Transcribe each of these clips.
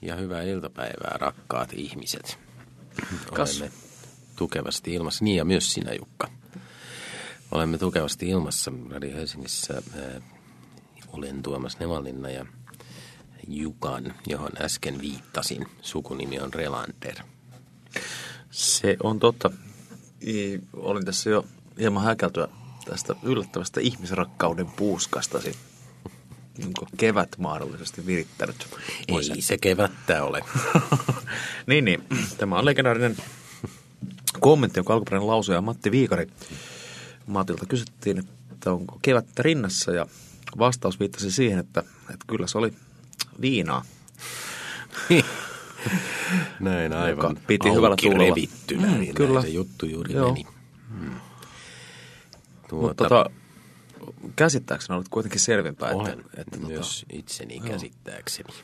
Ja hyvää iltapäivää, rakkaat ihmiset. Olemme tukevasti ilmassa, niin ja myös sinä, Jukka. Olemme tukevasti ilmassa Radio Helsingissä. Olen Tuomas Nevalinna ja Jukan, johon äsken viittasin. Sukunimi on Relander. Se on totta. Olin tässä jo hieman häkeltyä tästä yllättävästä ihmisrakkauden puuskastasi. Onko kevät mahdollisesti virittänyt? Ei se kevättä ole. Niin. Tämä on legendaarinen kommentti, jonka alkuperäinen lausuja Matti Viikari. Matilta kysyttiin, että onko kevättä rinnassa, ja vastaus viittasi siihen, että kyllä se oli viinaa. Näin aivan. Joka piti hyvällä tuulella. Revittynä, niin kyllä. Se juttu juuri meni. Mutta käsittääkseni olet kuitenkin selvinpäin. Olen että myös itseni käsittääkseni.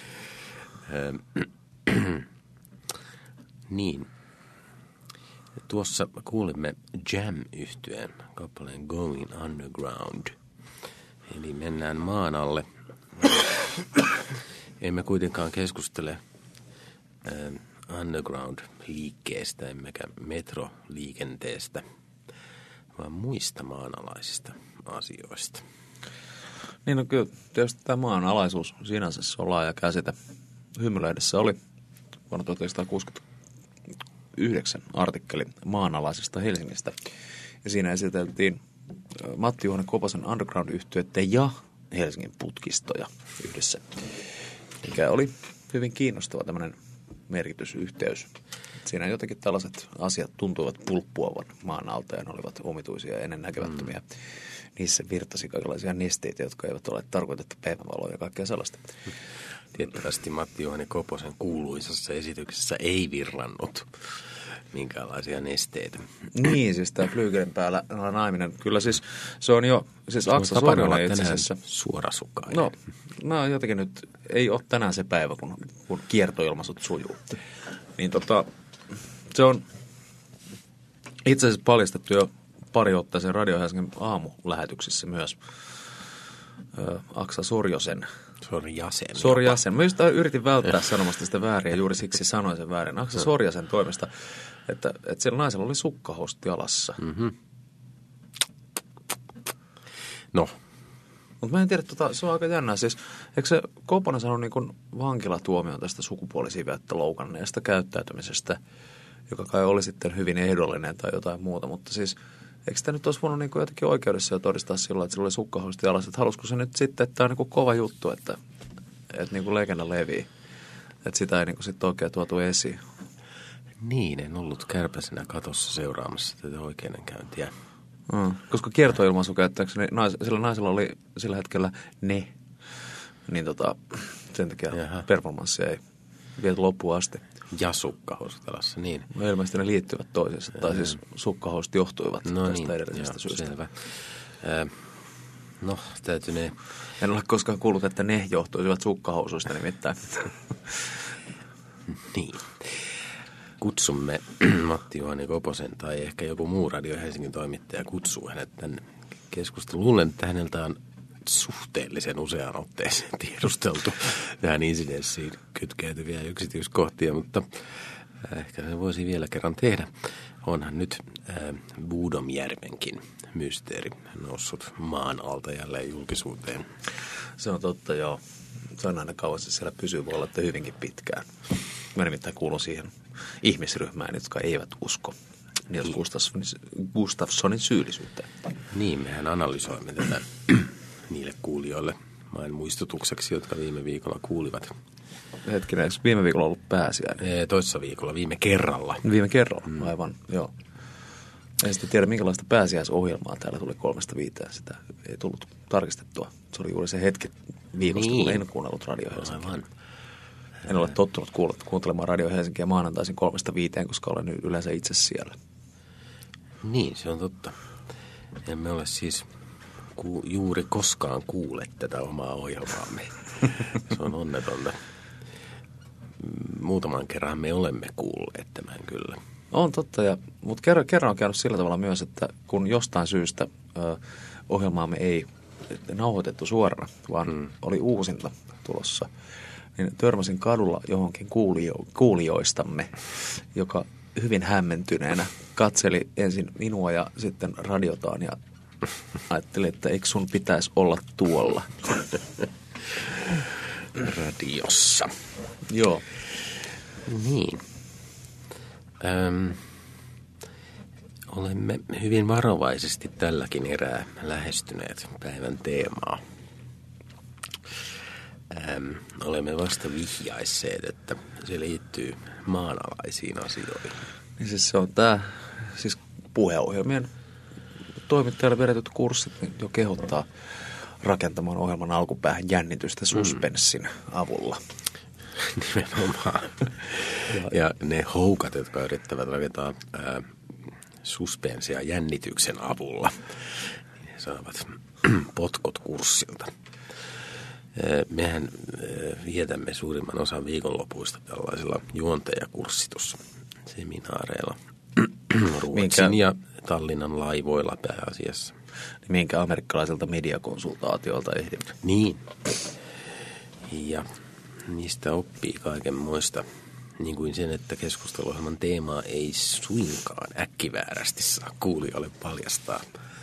Niin. Tuossa kuulimme Jam-yhtyeen kappaleen Going Underground. Eli mennään maan alle. Emme kuitenkaan keskustele underground-liikkeestä, emmekä metroliikenteestä, vaan muista maanalaisista asioista. Niin no kyllä, tietysti tämä maanalaisuus sinänsä se on laaja käsite. Hymylehdessä oli vuonna 1969 artikkeli maanalaisesta Helsingistä. Ja siinä esiteltiin Matti Juhani Koposen underground-yhtyeitä ja Helsingin putkistoja yhdessä. Mikä oli hyvin kiinnostava tämmöinen merkitysyhteys. Siinä jotenkin tällaiset asiat tuntuivat pulppuavan maan alta ja ne olivat omituisia ja ennennäkemättömiä. Niissä virtasi kaikenlaisia nesteitä, jotka eivät ole tarkoitettu päivänvaloa ja kaikkea sellaista. Tiettävästi Matti Juhani Koposen kuuluisassa esityksessä ei virrannut minkäänlaisia nesteitä. Niin, siis tämä Flygelen päällä naiminen. Kyllä siis se on jo, siis Aksa Sorjonen itse asiassa. Suorasukainen. No, mä jotenkin nyt, ei ole tänään se päivä, kun kiertoilmaisut sujuu. Niin se on itse asiassa paljastettu jo pari otteeseen Radio Helsingin aamulähetyksissä myös Aksa Sorjosen. Sorjasen. Mä just yritin välttää sanomasta sitä väärin ja juuri siksi sanoin sen väärin. Aksa Sorjasen toimesta, että siellä naisella oli sukkahousut jalassa. Mm-hmm. No. Mutta mä en tiedä, se on aika jännää. Siis, eikö se Koponen sanonut niin kuin vankilatuomion tästä sukupuolisiveettä loukanneesta käyttäytymisestä, joka kai oli sitten hyvin ehdollinen tai jotain muuta, mutta siis eikö sitä nyt olisi voinut niin kuin jotenkin oikeudessa jo todistaa silloin, että sillä oli sukkahousut jalassa, että halusiko se nyt sitten, että tämä on niin kuin kova juttu, että niin kuin legenda levii, että sitä ei niin kuin sitten oikein tuotu esiin. Niin, en ollut kärpäsenä katossa seuraamassa tätä oikeudenkäyntiä. Koska kiertoilmaisu käyttääkseni, sillä naisella oli sillä hetkellä ne, niin sen takia performanssi ei viety loppuun asti. Ja sukkahousut jalassa, niin. No ilmeisesti ne liittyvät toisiinsa, tai siis sukkahousut johtuivat tästä edellisestä syystä. Selvä. No, täytynee. En ole koskaan kuullut, että ne johtuisivat sukkahousuista nimittäin. Niin. Kutsumme Matti Juhani Koposen tai ehkä joku muu Radio Helsingin toimittaja kutsuu hänet tänne keskusteluun. Luulen, että häneltä on suhteellisen useaan otteeseen tiedusteltu tähän insidenssiin kytkeytyviä yksityiskohtia, mutta ehkä se voisi vielä kerran tehdä. Onhan nyt Buudomjärvenkin mysteeri noussut maan alta jälleen julkisuuteen. Se on totta, joo. Se on aina kauan, siellä pysyy, voi olla, että hyvinkin pitkään. Mä nimittäin kuulun siihen ihmisryhmään, jotka eivät usko Nils Gustafssonin syyllisyyttä. Niin, mehän analysoimme tätä niille kuulijoille vain muistutukseksi, jotka viime viikolla kuulivat. Hetkinen, eikö viime viikolla ollut pääsiäinen? Toissa viikolla, viime kerralla. Viime kerralla, aivan, joo. En sitten tiedä, minkälaista pääsiäisohjelmaa täällä tuli 3-5. Sitä ei tullut tarkistettua. Se oli juuri se hetki viikosta, kun en kuunnellut Radio Helsinkiä. En ole tottunut kuuntelemaan Radio Helsinkiä maanantaisin 3-5, koska olen yleensä itse siellä. Niin, se on totta. Emme ole siis juuri koskaan kuule tätä omaa ohjelmaamme. Se on onnetonta. Muutaman kerran me olemme kuulleet tämän kyllä. On totta, mutta kerran on käynyt sillä tavalla myös, että kun jostain syystä ohjelmaamme ei nauhoitettu suorana, vaan oli uusinta tulossa niin törmäsin kadulla johonkin kuulijoistamme, joka hyvin hämmentyneenä katseli ensin minua ja sitten radiotaan ja ajatteli, että eikö sun pitäisi olla tuolla radiossa. Joo. Niin. Olemme hyvin varovaisesti tälläkin erää lähestyneet päivän teemaa. Olemme vasta vihjaisseet, että se liittyy maanalaisiin asioihin. Niin siis se on tämä, siis puheohjelmien toimittajalle vedetyt kurssit niin jo kehottaa rakentamaan ohjelman alkupäähän jännitystä suspenssin avulla. Nimenomaan. Ja ne houkat, jotka yrittävät rakentaa suspensia jännityksen avulla, niin he saavat potkut kurssilta. Mehän vietämme suurimman osan viikonlopuista tällaisilla juontajakurssitusseminaareilla Ruotsin ja Tallinnan laivoilla pääasiassa. Minkä amerikkalaiselta mediakonsultaatiolta ehdimme. Niin. Ja niistä oppii kaiken muista, niin kuin sen, että keskusteluohjelman teemaa ei suinkaan äkkiväärästi saa kuulijoille paljastaa.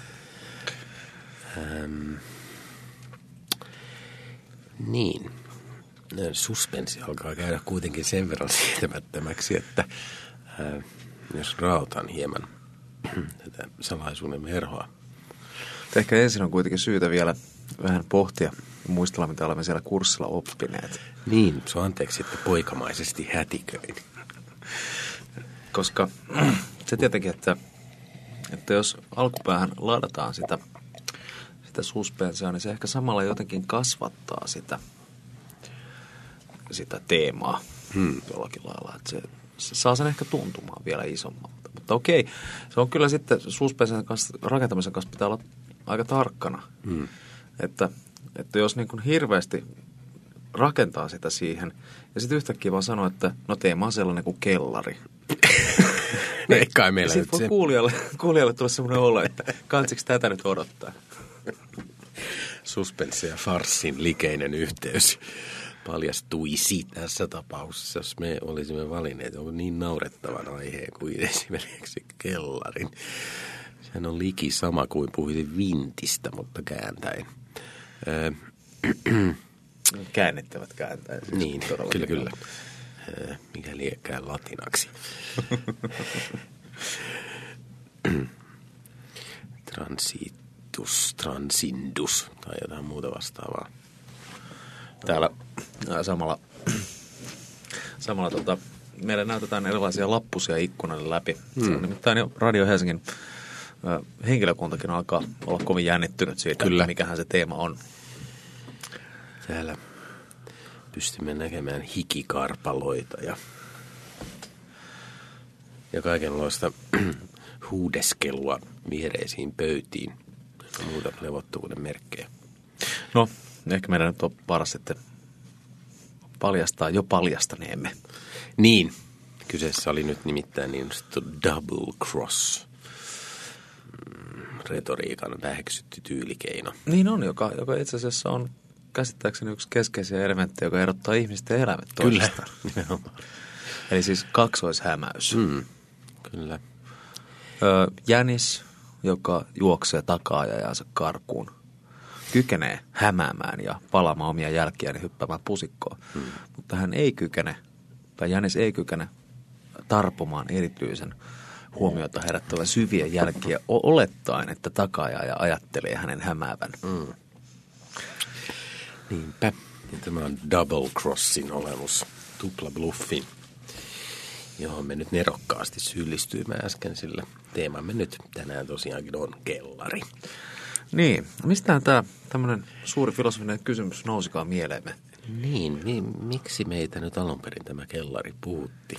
Niin. Suspenssi alkaa käydä kuitenkin sen verran sietämättömäksi, että jos raotan hieman tätä salaisuuden verhoa. Ehkä ensin on kuitenkin syytä vielä vähän pohtia ja muistella, mitä olemme siellä kurssilla oppineet. Niin, se on anteeksi, että poikamaisesti hätiköin. Koska se tietenkin, että jos alkupäähän ladataan sitä suspensia, niin se ehkä samalla jotenkin kasvattaa sitä teemaa jollakin lailla. Että se saa sen ehkä tuntumaan vielä isommalta. Mutta okei, se on kyllä sitten suspensin kanssa, rakentamisen kanssa pitää olla aika tarkkana. Että jos niin kuin hirveästi rakentaa sitä siihen ja sitten yhtäkkiä vaan sanoo, että no teema on sellainen kuin kellari. Ei kai meillä sitten voi kuulijalle tulla semmoinen olo, että kansiksi tätä nyt odottaa. Suspenssi ja farssin likeinen yhteys paljastuisi tässä tapauksessa, jos me olisimme valinneet jonkun niin naurettavan aiheen kuin esimerkiksi kellarin. Sehän on liki sama kuin puhuisin vintistä, mutta kääntäen. Käännettävät kääntäen. Siis niin, kyllä. Mikä liekkää latinaksi. Transindus tai jotain muuta vastaavaa. Täällä samalla meille näytetään erilaisia lappusia ikkunalle läpi. Nimittäin jo Radio Helsingin henkilökuntakin alkaa olla kovin jännittynyt siitä, että mikähän se teema on. Täällä pystymme näkemään hikikarpaloita ja kaikenlaista huudeskelua viereisiin pöytiin ja muuta levottomuuden merkkejä. No, ehkä meidän nyt on paras sitten paljastaa jo paljastaneemme. Niin, kyseessä oli nyt nimittäin niin sanottu double cross. Retoriikan väheksytty tyylikeino. Niin on, joka itse asiassa on käsittääkseni yksi keskeisiä elementtejä, joka erottaa ihmisten elämät toisistaan. Kyllä, nimenomaan. Eli siis kaksoishämäys. Kyllä. Jänis, joka juoksee takaajajansa karkuun, kykenee hämäämään ja palaamaan omia jälkiään ja hyppäämään pusikkoon. Mutta hän ei kykene, tai jänis ei kykene tarpomaan erityisen huomiota herättävän syviä jälkiä olettaen, että takaajaja ajattelee hänen hämäävän. Niinpä. Ja tämä on double crossin olemus, tupla bluffin, johon me nyt nerokkaasti syyllistyimme äsken, sillä teemamme nyt tänään tosiaankin on kellari. Niin, mistähän tämä tämmöinen suuri filosofinen kysymys nousikaan mieleemme? Niin, miksi meitä nyt alun perin tämä kellari puhutti?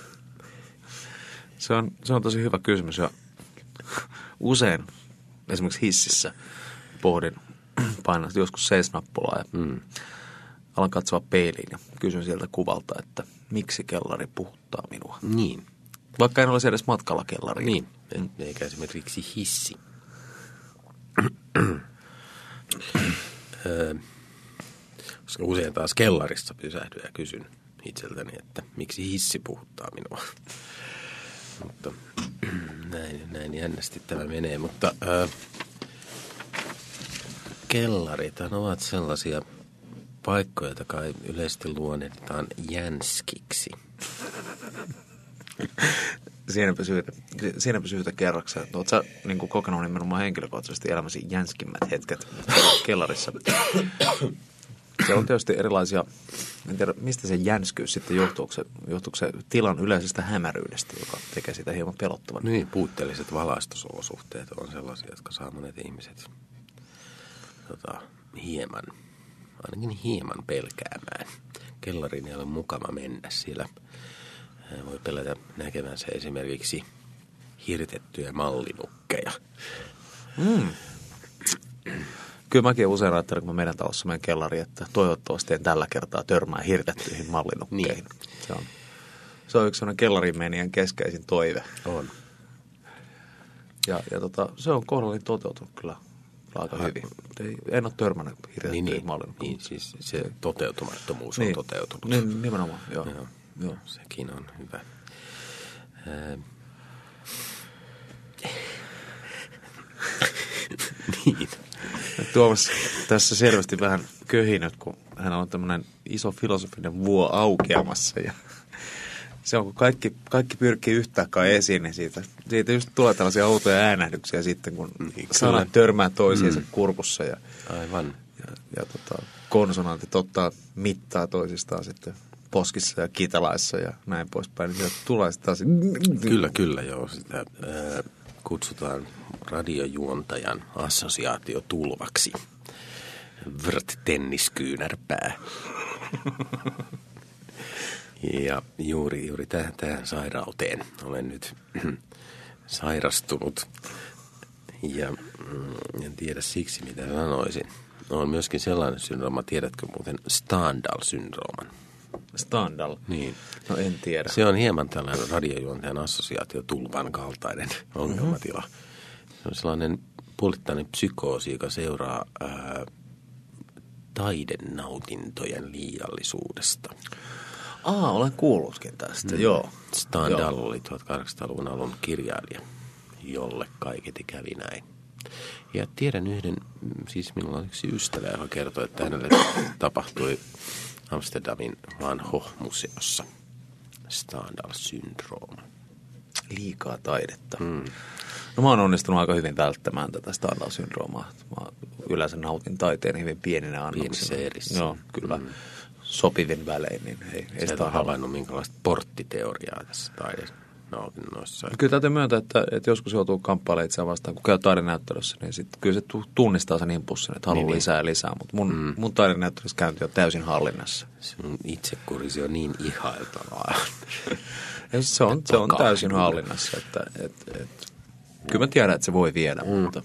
Se on tosi hyvä kysymys ja usein esimerkiksi hississä pohdin, painan joskus seisnappulaa ja alan katsoa peiliin ja kysyn sieltä kuvalta, että miksi kellari puhuttaa minua. Niin. Vaikka en olisi edes matkalla kellariin. Niin, eikä esimerkiksi hissi. Koska usein taas kellarissa pysähdyn ja kysyn itseltäni, että miksi hissi puhuttaa minua. Mutta näin jännästi tämä menee. Mutta kellarithan ovat sellaisia paikkoja, joita kai yleisesti luonnehditaan jänskiksi. Siinäpä syytä kerrakseen. Oletko sä niin kokenut nimenomaan henkilökohtaisesti elämäsi jänskimmät hetket kellarissa? Se on tietysti erilaisia, en tiedä mistä se jänskyys sitten johtuuko se tilan yleisestä hämäryydestä, joka tekee sitä hieman pelottavan. Niin, puutteelliset valaistusolosuhteet on sellaisia, jotka saa monet ihmiset ainakin hieman pelkäämään. Kellariin ei ole mukava mennä, siellä voi pelätä näkevänsä esimerkiksi hirtettyjä mallinukkeja. Kyllä mäkin usein ajattelen, kun mä meidän talossa menen kellariin, että toivottavasti en tällä kertaa törmää hirtettyihin mallinukkeihin. Niin. Se on yksi sellainen kellarimenijän keskeisin toive. On. Ja se on kohdallani toteutunut kyllä aika hyvin. En ole törmännyt hirtettyihin mallinukkeihin. Niin, siis se toteutumattomuus on toteutunut. Niin, nimenomaan, joo. Sekin on hyvä. Niin. Tuomas tässä selvästi vähän köhinyt, kun hän on tämmöinen iso filosofinen vuo aukeamassa. Ja se on, kun kaikki pyrkii yhtäkään esiin, niin siitä just tulee tällaisia outoja äänähdyksiä sitten, kun sanat törmää toisiinsa kurkussa. Ja, aivan. Ja konsonantit ottaa mittaa toisistaan sitten poskissa ja kitalaissa ja näin poispäin. Niin sieltä tulee sitten taas... Kyllä joo. Sitä kutsutaan radiojuontajan assosiaatiotulvaksi. Tenniskyynärpää. Ja juuri tähän sairauteen olen nyt sairastunut. Ja en tiedä siksi, mitä sanoisin. On myöskin sellainen syndrooma, tiedätkö muuten Stendhal-syndrooman? Stendhal? Niin. No en tiedä. Se on hieman tällainen radiojuontajan assosiaatiotulvan kaltainen ongelmatila. Se on sellainen puolittainen psykoosi, joka seuraa taidenautintojen liiallisuudesta. Olen kuullutkin tästä, joo. Stendhal oli 1800-luvun alun kirjailija, jolle kaiketi kävi näin. Ja tiedän yhden, siis minulla on yksi ystävä, joka kertoi, että hänelle tapahtui Amsterdamin Van Gogh-museossa Stendhal-syndrooma. Liikaa taidetta. No mä oon onnistunut aika hyvin välttämään tätä Stendhal-syndroomaa. Mä yleensä nautin taiteen hyvin pieninä annoksina. Pienissä erissä. Joo, kyllä. Sopivin välein, niin ei sitä havainnut minkälaista porttiteoriaa tässä taidenautinnoissa. Kyllä täytyy myöntää, että joskus joutuu kamppailemaan itseään vastaan, kun käy taidenäyttelyssä, niin sit kyllä se tunnistaa sen impulssin, että haluaa lisää ja lisää, mutta mun taidenäyttelyssä käynti on täysin hallinnassa. Sun itsekurisi on niin ihailtavaa. Se on täysin hallinnassa, että kyllä mä tiedän, että se voi viedä,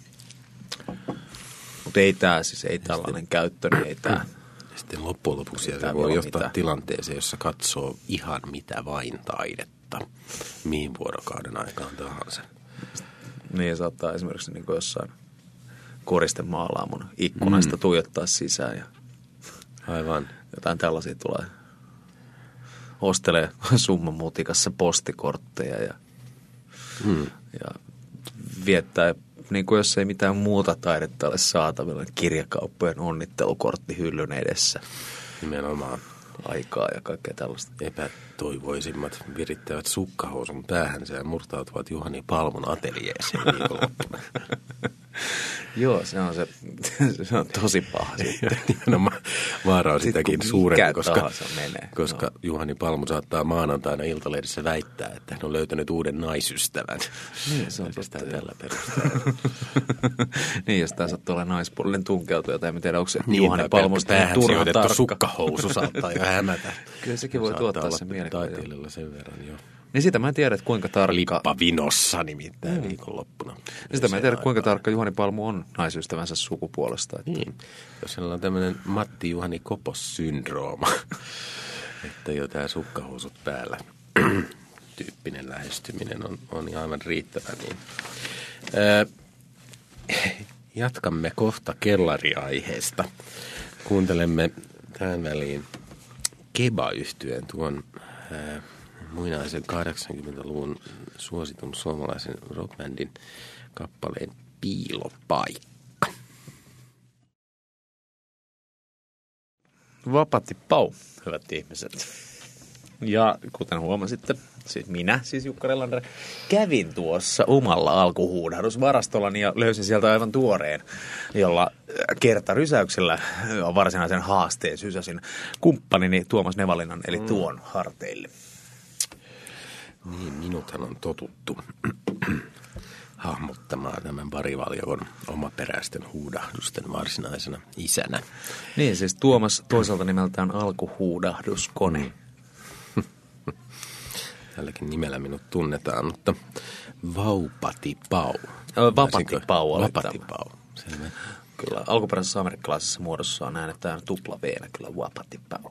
mutta ei tällainen käyttö, niin ei tämä. Sitten loppujen lopuksi se voi johtaa tilanteeseen, jossa katsoo ihan mitä vain taidetta, mihin vuorokauden aikaan tahansa. Niin saattaa esimerkiksi niin kuin jossain koristemaalaa mun ikkunasta tuijottaa sisään ja aivan. Jotain tällaisia tulee. Ostelee summan mutikassa postikortteja ja viettää, niin kuin jos ei mitään muuta taidetta ole saatavilla, kirjakauppojen onnittelukorttihyllyn edessä. Nimenomaan. Aikaa ja kaikkea tällaista. Epätoivoisimmat virittävät sukkahousun päähänsä ja murtautuvat Juhani Palmun ateljeeseen viikonloppuna. Joo, se on tosi paha sitten. Vaara on sitäkin suurempi, koska no. Juhani Palmu saattaa maanantaina Iltalehdessä väittää, että hän on löytänyt uuden naisystävän. Niin, se on totta tällä perusteella. Niin, jos tämä sattuu olla naispuolinen tunkeutuja, tai en tiedä, onko se niin, Juhani Palmusta päähän sijoitettu sukkahousu saattaa jo hämätä. Kyllä sekin voi tuottaa sen mielikuvan. Taiteilijalla sen verran, joo. Niin sitä mä en tiedä, että kuinka tarkka... Lippavinossa nimittäin viikonloppuna. Sitä mä en tiedä, kuinka tarkka Juhani Palmu on naisystävänsä sukupuolesta. Että... Niin, jos hänellä on tämmöinen Matti Juhani Kopos-syndrooma, että jo tämä sukkahousut päällä tyyppinen lähestyminen on aivan riittävä. Niin. Jatkamme kohta kellariaiheesta. Kuuntelemme tähän väliin Keba-yhtyeen tuon muinaisen 80-luvun suositun suomalaisen rockbändin kappaleen Piilopaikka. Vapatti pau, hyvät ihmiset. Ja kuten huomasitte, siis Jukka Relander, kävin tuossa omalla alkuhuudahdusvarastollani ja löysin sieltä aivan tuoreen, jolla kertarysäyksellä varsinaisen haasteen sysäsin kumppanini Tuomas Nevalinnan, eli tuon harteille. Niin, minuthan on totuttu hahmottamaan tämän parivaljakon omaperäisten huudahdusten varsinaisena isänä. Niin, siis Tuomas toisaalta nimeltään alkuhuudahduskone. Tälläkin nimellä minut tunnetaan, mutta Vaupati Pau. Vapati Pau. Vapati Pau, selvä. Kyllä, alkuperäisessä amerikkalaisessa muodossa äänetään tupla V-nä, kyllä Vapati Pau.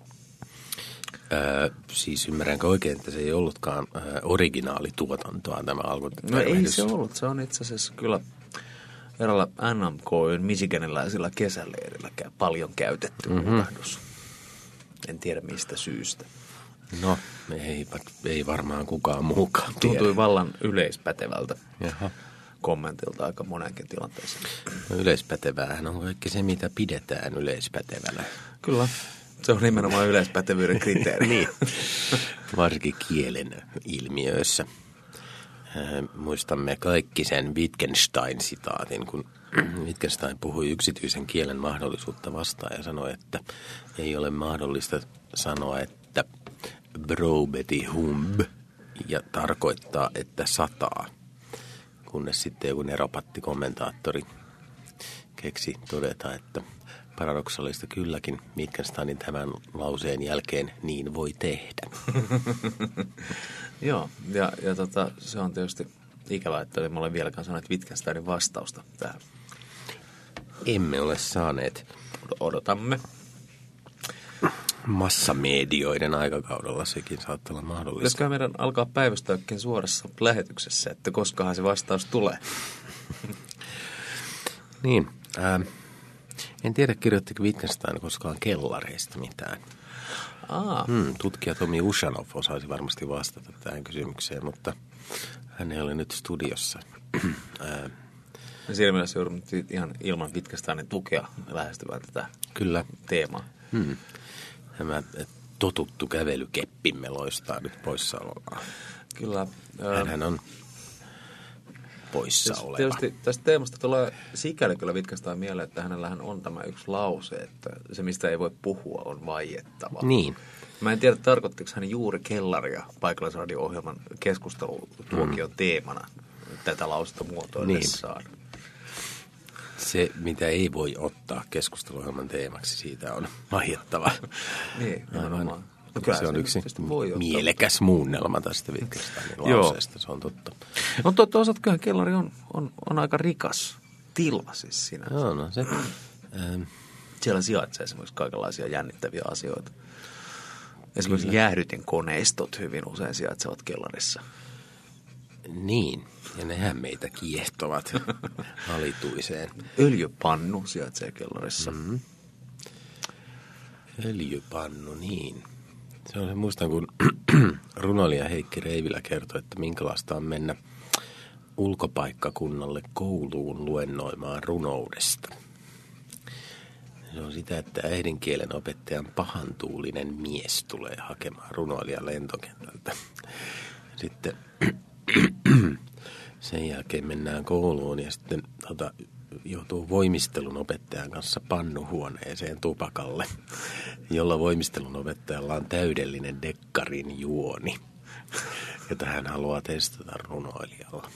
Siis ymmärränkö oikein, että se ei ollutkaan originaalituotantoa tämä alkuperäis? No ei se ollut, se on itse asiassa kyllä eräällä NMK:n michiganilaisilla kesäleirillä paljon käytetty huudahdus. En tiedä mistä syystä. No, ei varmaan kukaan muukaan tiedä. Tuntui vallan yleispätevältä. Jaha. Kommentilta aika monenkin tilanteeseen. No, yleispäteväähän on kaikki se, mitä pidetään yleispätevänä. Kyllä, se on nimenomaan yleispätevyyden kriteeri. Niin, varsinkin kielen ilmiöissä. Muistamme kaikki sen Wittgenstein-sitaatin, kun Wittgenstein puhui yksityisen kielen mahdollisuutta vastaan ja sanoi, että ei ole mahdollista sanoa, että brobeti humb ja tarkoittaa, että sataa. Kunnes sitten joku neropatti-kommentaattori keksi todeta, että paradoksaalista kylläkin Wittgensteinin tämän lauseen jälkeen niin voi tehdä. Joo, ja se on tietysti ikävä, että emme ole vieläkään saaneet Wittgensteinin vastausta tähän. Emme ole saaneet. Odotamme. Massamedioiden aikakaudella sekin saattaa olla mahdollista. Pitäisikö meidän alkaa päivystäykin suorassa lähetyksessä, että koskahan se vastaus tulee? Niin. En tiedä, kirjoittiko Wittgenstein koskaan kellareista mitään. Tutkija Tomi Ushanov osaisi varmasti vastata tähän kysymykseen, mutta hän ei ole nyt studiossa. Siinä mielessä joudun ihan ilman Wittgensteinin tukea lähestyvään tätä teemaa. Tämä totuttu kävelykeppimme loistaa nyt poissaolollaan. Kyllä. Hänhän on poissa oleva. Tietysti tästä teemasta tulee sikäli kyllä Wittgenstein mieleen, että hänellähän on tämä yksi lause, että se mistä ei voi puhua on vaiettava. Niin. Mä en tiedä, tarkoittiko hän juuri kellaria paikallisradio-ohjelman keskustelutuokion teemana tätä lausetta muotoillessaan. Niin. Se, mitä ei voi ottaa keskusteluohjelman teemaksi, siitä on vaiettava. Niin, nimenomaan. Se on yksi mielekäs muunnelma tästä Wittgensteinin lauseesta, se on totta. No toisaalta kyllähän kellari on aika rikas tila siis sinänsä. Joo, no se. Siellä sijaitsee esimerkiksi kaikenlaisia jännittäviä asioita. Esimerkiksi jäähdytinkoneistot hyvin usein sijaitsevat kellarissa. Niin, ja nehän meitä kiehtovat alituiseen. Öljypannu sijaitsee kellarissa. Mm-hmm. Öljypannu, niin. Se on se, muistan, kun runoilija Heikki Reivilä kertoi, että minkälaista on mennä ulkopaikkakunnalle kouluun luennoimaan runoudesta. Se on sitä, että äidinkielen opettajan pahantuulinen mies tulee hakemaan runoilijan lentokentältä. Sitten sen jälkeen mennään kouluun ja sitten joutuu voimistelun opettajan kanssa pannuhuoneeseen tupakalle, jolla voimistelun opettajalla on täydellinen dekkarin juoni, jota hän haluaa testata runoilijalla.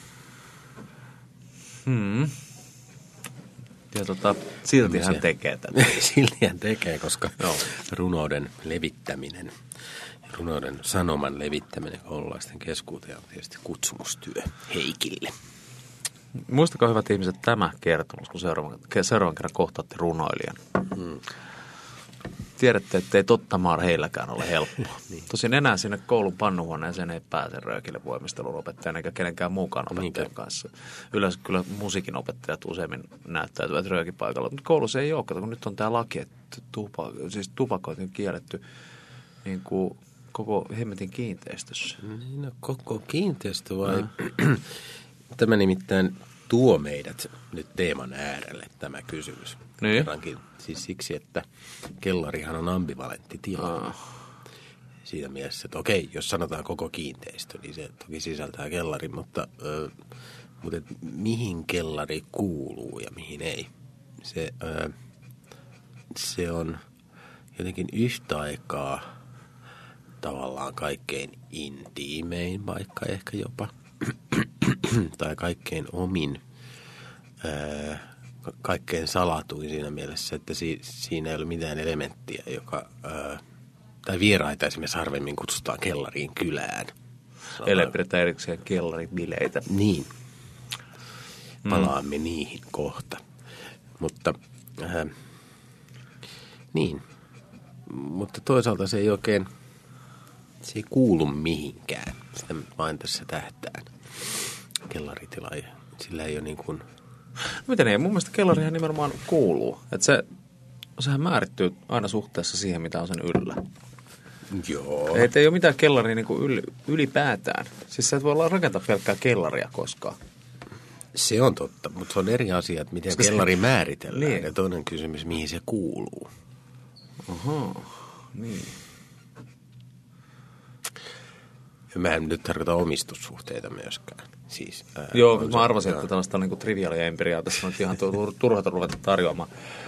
Ja silti hän tekee tätä. Silti hän tekee, koska runouden levittäminen, runouden sanoman levittäminen koululaisten keskuuteen on tietysti kutsumustyö Heikille. Muistakaa, hyvät ihmiset, tämä kertomus, kun seuraavan kerran kohtaatte runoilijan. tiedätte, että ei tottamaan heilläkään ole helppoa. Niin. Tosin enää sinne koulun pannuhuoneeseen ei pääse röökille voimistelun opettajan eikä kenenkään muukaan opettajan kanssa. Yleensä kyllä musiikin opettajat useimmin näyttäytyvät röökipaikalla, mutta koulussa ei ole, kun nyt on tämä laki, että tupakointi on kielletty niin kuin koko hemmetin kiinteistössä. Niin, no, koko kiinteistö vai? Tämä nimittäin tuo meidät nyt teeman äärelle tämä kysymys. Niin. Kerrankin siis siksi, että kellarihan on ambivalentti tila. Siinä mielessä, että okei, jos sanotaan koko kiinteistö, niin se toki sisältää kellarin, mutta mihin kellari kuuluu ja mihin ei. Se on jotenkin yhtä aikaa tavallaan kaikkein intiimein, vaikka ehkä jopa, tai kaikkein omin, kaikkein salatuin siinä mielessä, että siinä ei ole mitään elementtiä, joka, tai vieraita esimerkiksi harvemmin kutsutaan kellariin kylään. Eli pidetään erikseen kellaribileitä. Niin. Palaamme niihin kohta. Mutta, niin. Mutta toisaalta se ei oikein, se ei kuulu mihinkään. Sitä vain tässä tähtään. Kellaritila, sillä ei ole niin kuin... Miten ei? Mun mielestä kellarihan nimenomaan kuuluu. Että sehän määrittyy aina suhteessa siihen, mitä on sen yllä. Joo. Ei ole mitään kellaria niin kuin ylipäätään. Siis sä et voi rakentaa pelkkää kellaria koskaan. Se on totta, mutta se on eri asia, että miten kellari määritellään. Niin. Ja toinen kysymys, mihin se kuuluu. Ahaa, niin. Mä en nyt tarkoita omistussuhteita myöskään. Siis, joo, mä arvasin, että tällaista niin kuin triviaalia empiriaa tässä on ihan turhata ruveta tarjoamaan.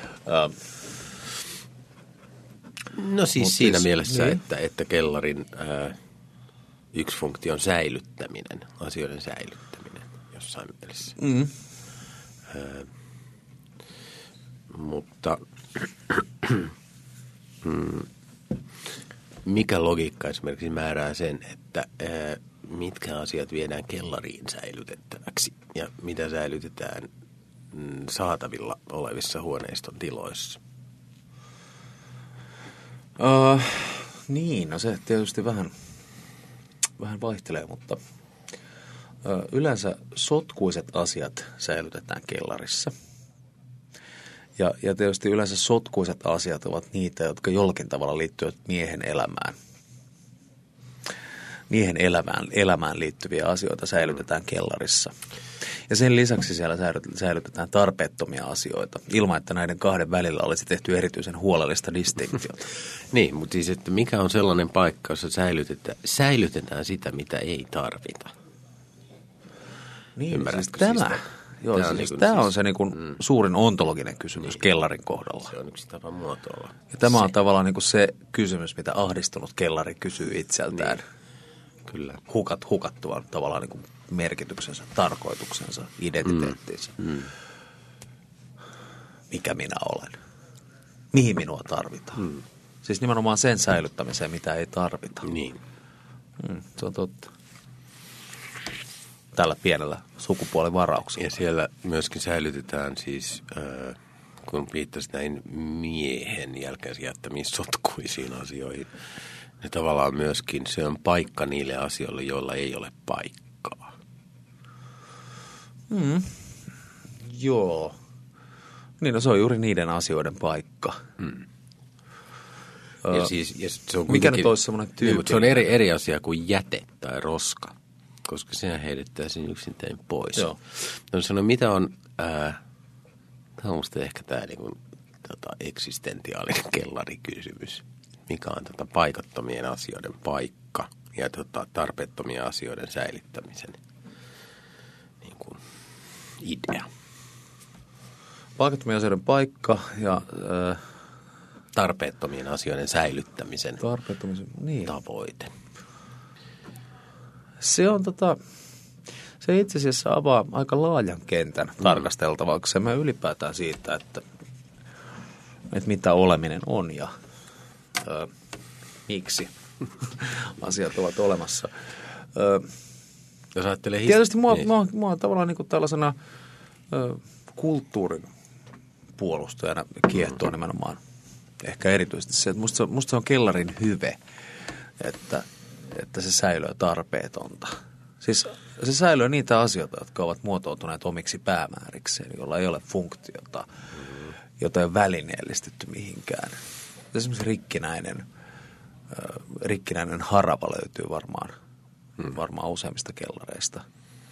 No siis siinä mielessä, niin. että kellarin yksi funktio on säilyttäminen, asioiden säilyttäminen jossain mielessä. Mutta mikä logiikka esimerkiksi määrää sen, että mitkä asiat viedään kellariin säilytettäväksi ja mitä säilytetään saatavilla olevissa huoneiston tiloissa? Niin, no se tietysti vähän vaihtelee, mutta yleensä sotkuiset asiat säilytetään kellarissa. Ja tietysti yleensä sotkuiset asiat ovat niitä, jotka jollakin tavalla liittyvät miehen elämään. Miehen elämään liittyviä asioita säilytetään kellarissa. Ja sen lisäksi siellä säilytetään tarpeettomia asioita, ilman että näiden kahden välillä olisi tehty erityisen huolellista distinktiota. Niin, mutta siis, että mikä on sellainen paikka, jossa säilytetään sitä, mitä ei tarvita? Niin, siis tämä... Joo, tämä on se niin kuin suurin ontologinen kysymys kellarin kohdalla. Se on yksi tapa muotoilla. Ja tämä on tavallaan niin kuin se kysymys, mitä ahdistunut kellari kysyy itseltään. Niin. Kyllä. Hukattuvan tavallaan niin kuin merkityksensä, tarkoituksensa, identiteettinsä. Mikä minä olen? Mihin minua tarvitaan? Siis nimenomaan sen säilyttämiseen, mitä ei tarvita. Niin. Se on totta. Tällä pienellä sukupuolivarauksella. Ja siellä myöskin säilytetään siis, kun viittasit näin miehen jälkeen jättämiin sotkuisiin asioihin, ne tavallaan myöskin se on paikka niille asioille, joilla ei ole paikkaa. Joo. Niin, no se on juuri niiden asioiden paikka. Ja siis, ja se on mikä nyt olisi semmoinen tyyppi? Niin, mutta se on eri asia kuin jäte tai roska, koska sehän heidettää sen yksintein pois. Joo. No sano, mitä on, tämä on musta ehkä tämä niin kuin, eksistentiaalinen kellarikysymys. Mikä on paikattomien asioiden paikka ja tarpeettomien asioiden säilyttämisen niin kuin idea. Paikattomien asioiden paikka ja... tarpeettomien asioiden säilyttämisen niin. tavoite. Se on se itse asiassa avaa aika laajan kentän tarkasteltavaksi. Me ylipäätään siitä, että mitä oleminen on ja miksi asiat ovat olemassa. Jos ajattelee tietysti mua tavallaan niin kuin tällaisena kulttuurin puolustajana kiehtoo nimenomaan ehkä erityisesti se, että musta se on kellarin hyve, että se säilöö tarpeetonta. Siis se säilöö niitä asioita, jotka ovat muotoutuneet omiksi päämäärikseen, jolla ei ole funktiota, jota ei ole välineellistetty mihinkään. Esimerkiksi rikkinäinen harava löytyy varmaan useimmista kellareista.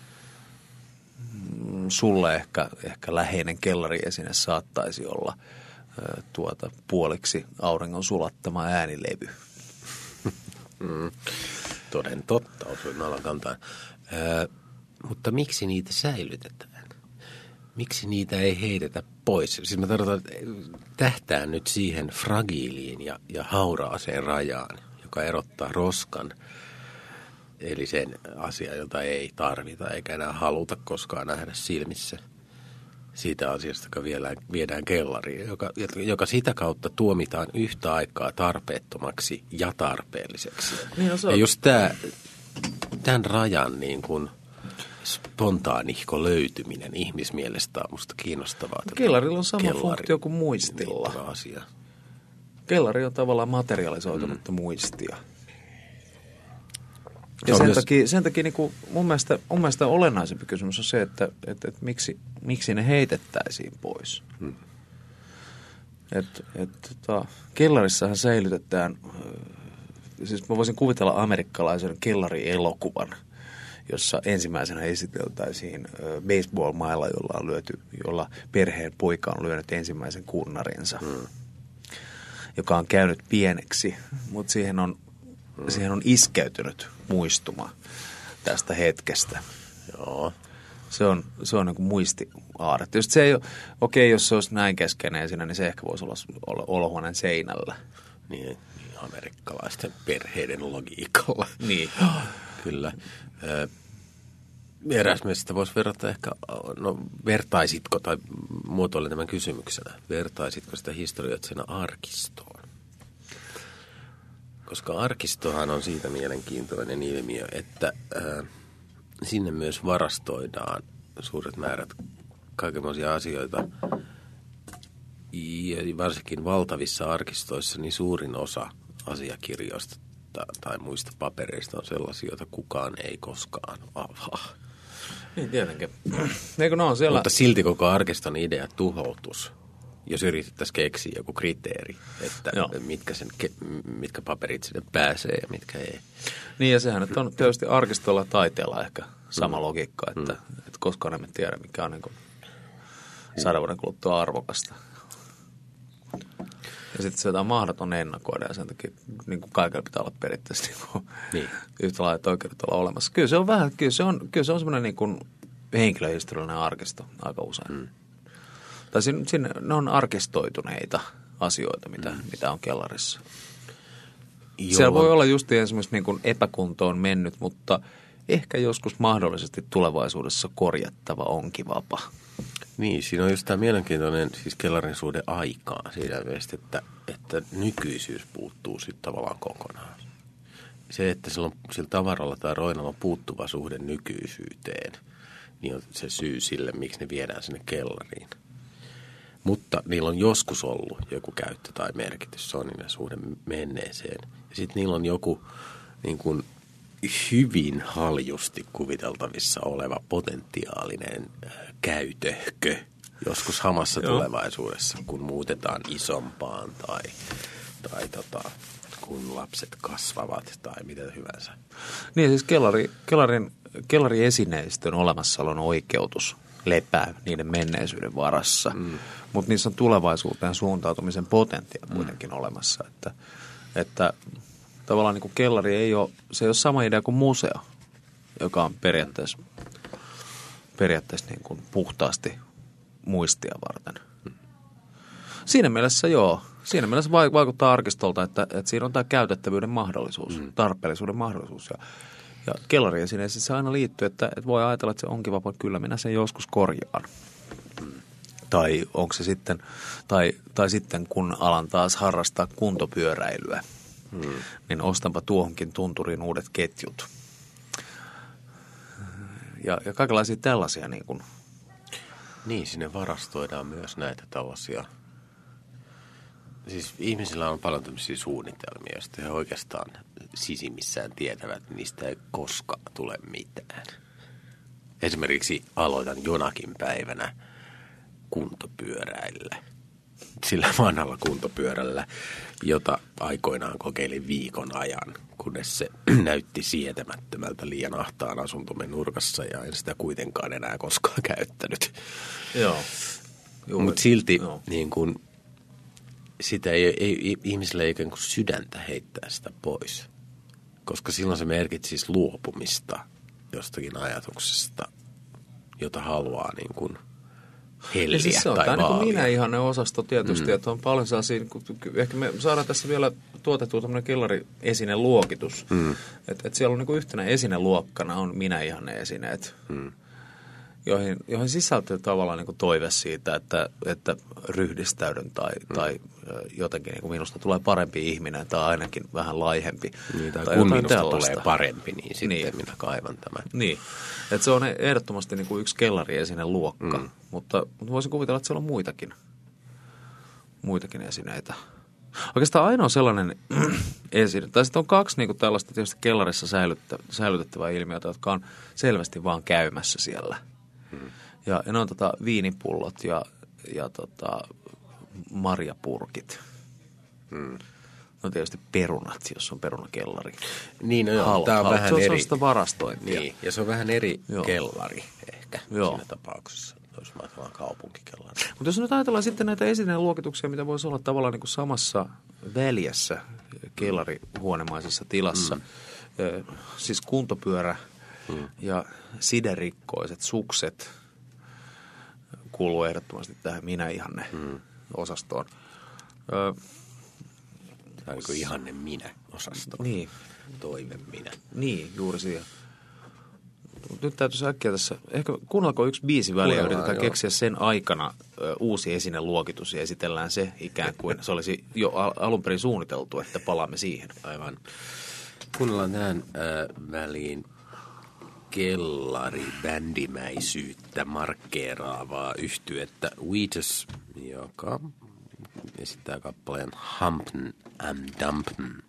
Sulle ehkä läheinen kellariesine saattaisi olla puoliksi auringon sulattama äänilevy. Toden totta, osuin nalan kantaan. Mutta miksi niitä säilytetään? Miksi niitä ei heitetä pois? Siis mä tarkoitan, että tähtään nyt siihen fragiiliin ja hauraaseen rajaan, joka erottaa roskan, eli sen asian, jota ei tarvita eikä enää haluta koskaan nähdä silmissä. Siitä asiasta, joka viedään kellariin, joka sitä kautta tuomitaan yhtä aikaa tarpeettomaksi ja tarpeelliseksi. Niin, ja just tämän rajan niin kuin spontaanihko löytyminen ihmismielestä on musta kiinnostavaa. Kellarilla on sama funktio kuin muistilla. Asia. Kellari on tavallaan materialisoitunutta muistia. Ja sen takia niin kuin mun mielestä olennaisempi kysymys on se, että miksi ne heitettäisiin pois. Kellarissahan säilytetään, siis mä voisin kuvitella amerikkalaisen kellarielokuvan, jossa ensimmäisenä esiteltäisiin baseball-mailla, jolla perheen poika on lyönyt ensimmäisen kunnarinsa, joka on käynyt pieneksi, mutta siihen on iskeytynyt muistuma tästä hetkestä. Joo. Se on niin kuin muistiaare. Tietysti se ei ole, jos se olisi näin keskeinen siinä, niin se ehkä voisi olla olohuoneen seinällä. Niin, amerikkalaisten perheiden logiikalla. Niin. Kyllä. Eräs mielestä voisi verrata ehkä, vertaisitko, tai muotoilen tämän kysymyksenä, vertaisitko sitä historioitsena arkistoon? Koska arkistohan on siitä mielenkiintoinen ilmiö, että sinne myös varastoidaan suuret määrät kaikenlaisia asioita. Ja varsinkin valtavissa arkistoissa niin suurin osa asiakirjoista tai muista papereista on sellaisia, joita kukaan ei koskaan avaa. Niin tietenkin. Eikö ne on siellä? Mutta silti koko arkiston idea tuhoutus, jos yritettäisiin keksiä joku kriteeri, että mitkä paperit sinne pääsee ja mitkä ei. Niin ja sehän että on tietysti arkistolla taiteella ehkä sama logiikka, että koskaan emme tiedä mikä on niin kuin 100 vuoden kuluttua arvokasta. Ja sitten se on mahdoton ennakoida ja sen takia niin kuin kaikilla pitää olla periaatteessa niin yhtä lailla oikeudet olla olemassa. Kyllä se on semmoinen niin kuin henkilöhistoriallinen arkisto aika usein. Tai sinne ne on arkistoituneita asioita, mitä on kellarissa. Joo. Siellä voi olla just esimerkiksi niin kuin epäkuntoon mennyt, mutta ehkä joskus mahdollisesti tulevaisuudessa korjattava onkin vapaa. Niin, siinä on just tämä mielenkiintoinen siis kellarin suhde aikaan siinä mielessä, että nykyisyys puuttuu sitten tavallaan kokonaan. Se, että sillä tavaralla tai roinalla on puuttuva suhde nykyisyyteen, niin on se syy sille, miksi ne viedään sinne kellariin. Mutta niillä on joskus ollut joku käyttö tai merkitys, se on niiden suhde menneeseen. Ja sitten niillä on joku niin kuin hyvin haljusti kuviteltavissa oleva potentiaalinen käytöhkö joskus hamassa tulevaisuudessa, kun muutetaan isompaan tai kun lapset kasvavat tai mitä hyvänsä. Niin siis kellariesineistön olemassaolon oikeutus lepää niiden menneisyyden varassa, mutta niissä on tulevaisuuteen suuntautumisen potentiaa kuitenkin olemassa, että tavallaan niin kuin kellari ei ole sama idea kuin museo, joka on periaatteessa niin kuin puhtaasti muistia varten. Siinä mielessä Siinä mielessä vaikuttaa arkistolta, että siinä on tämä käytettävyyden mahdollisuus, tarpeellisuuden mahdollisuus. Ja kellariesineisiin se aina liittyy, että voi ajatella, että se onkin vapaa, kyllä minä sen joskus korjaan. Tai onko se sitten, tai sitten kun alan taas harrastaa kuntopyöräilyä, niin ostanpa tuohonkin tunturiin uudet ketjut. Ja kaikenlaisia tällaisia niin kuin. Niin, sinne varastoidaan myös näitä tällaisia siis ihmisillä on paljon tämmöisiä suunnitelmia, joista he oikeastaan sisimmissään tietävät, että niistä ei koskaan tule mitään. Esimerkiksi aloitan jonakin päivänä kuntopyöräillä. Sillä vanhalla kuntopyörällä, jota aikoinaan kokeilin viikon ajan, kunnes se näytti sietämättömältä liian ahtaan asuntomme nurkassa ja en sitä kuitenkaan enää koskaan käyttänyt. Joo. Mutta silti niin kun, sitä ei ihmisillä ei ikään kuin sydäntä heittää sitä pois, koska silloin se merkitsisi luopumista jostakin ajatuksesta, jota haluaa niin kuin helliä siis se on tai tämä vaalia. Niin minä ihanne osasto tietysti, että on paljon sellaisia, ehkä me saadaan tässä vielä tuotettua tämmöinen kellariesineluokitus, että siellä on niin kuin yhtenä esineluokkana on minä ihanne esineet, joihin sisältyy tavallaan niin kuin toive siitä, että ryhdistäydyn tai jotenkin niin kuin minusta tulee parempi ihminen tai ainakin vähän laihempi. Niin, tai tai kun minusta tällaista tulee parempi, niin sitten minä kaivan tämän. Niin, että se on ehdottomasti niin kuin yksi kellariesineluokka, mutta voisin kuvitella, että siellä on muitakin esineitä. Oikeastaan ainoa sellainen esine, tai sitten on kaksi niin kuin tällaista tietysti kellarissa säilytettävää ilmiötä, jotka on selvästi vaan käymässä siellä. Ja ne on viinipullot ja marjapurkit. No tietysti perunat, jos on perunakellari. Niin, no joo, tämä on vähän se on eri. sellaista varastointia. Niin, ja se on vähän eri kellari ehkä Joo. siinä tapauksessa. Jos mä ajatellaan kaupunkikellari. Mutta jos nyt ajatellaan sitten näitä esineen luokituksia, mitä voisi olla tavallaan niin kuin samassa väljässä kellarihuonemaisessa tilassa. Siis kuntopyörä ja siderikkoiset sukset kuuluu ehdottomasti tähän minä ihanne osastoon. Tämä on niin kuin ihanne minä-osasto. Niin. Toive minä. Niin, juuri siihen. Nyt täytyisi äkkiä tässä, ehkä kuunnelko yksi biisi väliä ja yritetään keksiä sen aikana uusi esineluokitus ja esitellään se ikään kuin se olisi jo alun perin suunniteltu, että palaamme siihen. Aivan. Kuunnellaan tähän väliin kellaribändimäisyyttä markkeeraavaa yhtyettä Wheatus, joka esittää kappaleen Hump'n am Dump'n.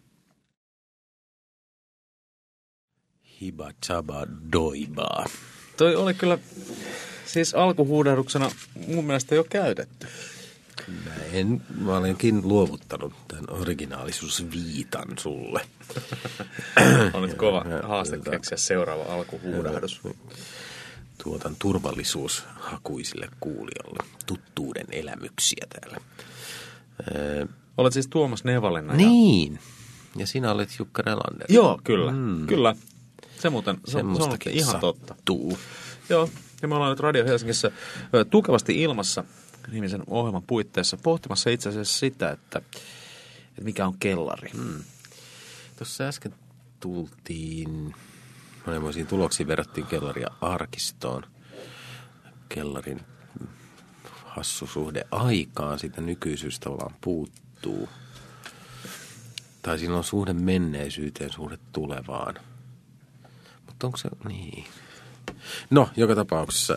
Hiba chaba doibaa. Toi oli siis alkuhuudahduksena mun mielestä jo käytetty. Mä olenkin luovuttanut tämän originaalisuusviitan sulle. On nyt kova haaste keksiä seuraava alkuhuudahdus. Tuotan turvallisuushakuisille kuulijoille tuttuuden elämyksiä täällä. Olet siis Tuomas Nevalinna. Niin. Ja sinä olet Jukka Relander. Joo, kyllä. Kyllä. Se muuten, se on ihan totta. Joo, ja me ollaan nyt Radio Helsingissä Tukevasti ilmassa nimisen ohjelman puitteissa pohtimassa itse asiassa sitä, että mikä on kellari. Tuossa äsken tultiin, monenmoisiin tuloksiin verrattiin kellaria arkistoon. Kellarin hassu suhde aikaan, siitä nykyisyys tavallaan puuttuu. Tai siinä on suhde menneisyyteen, suhde tulevaan. Mutta onko se niin? No, joka tapauksessa.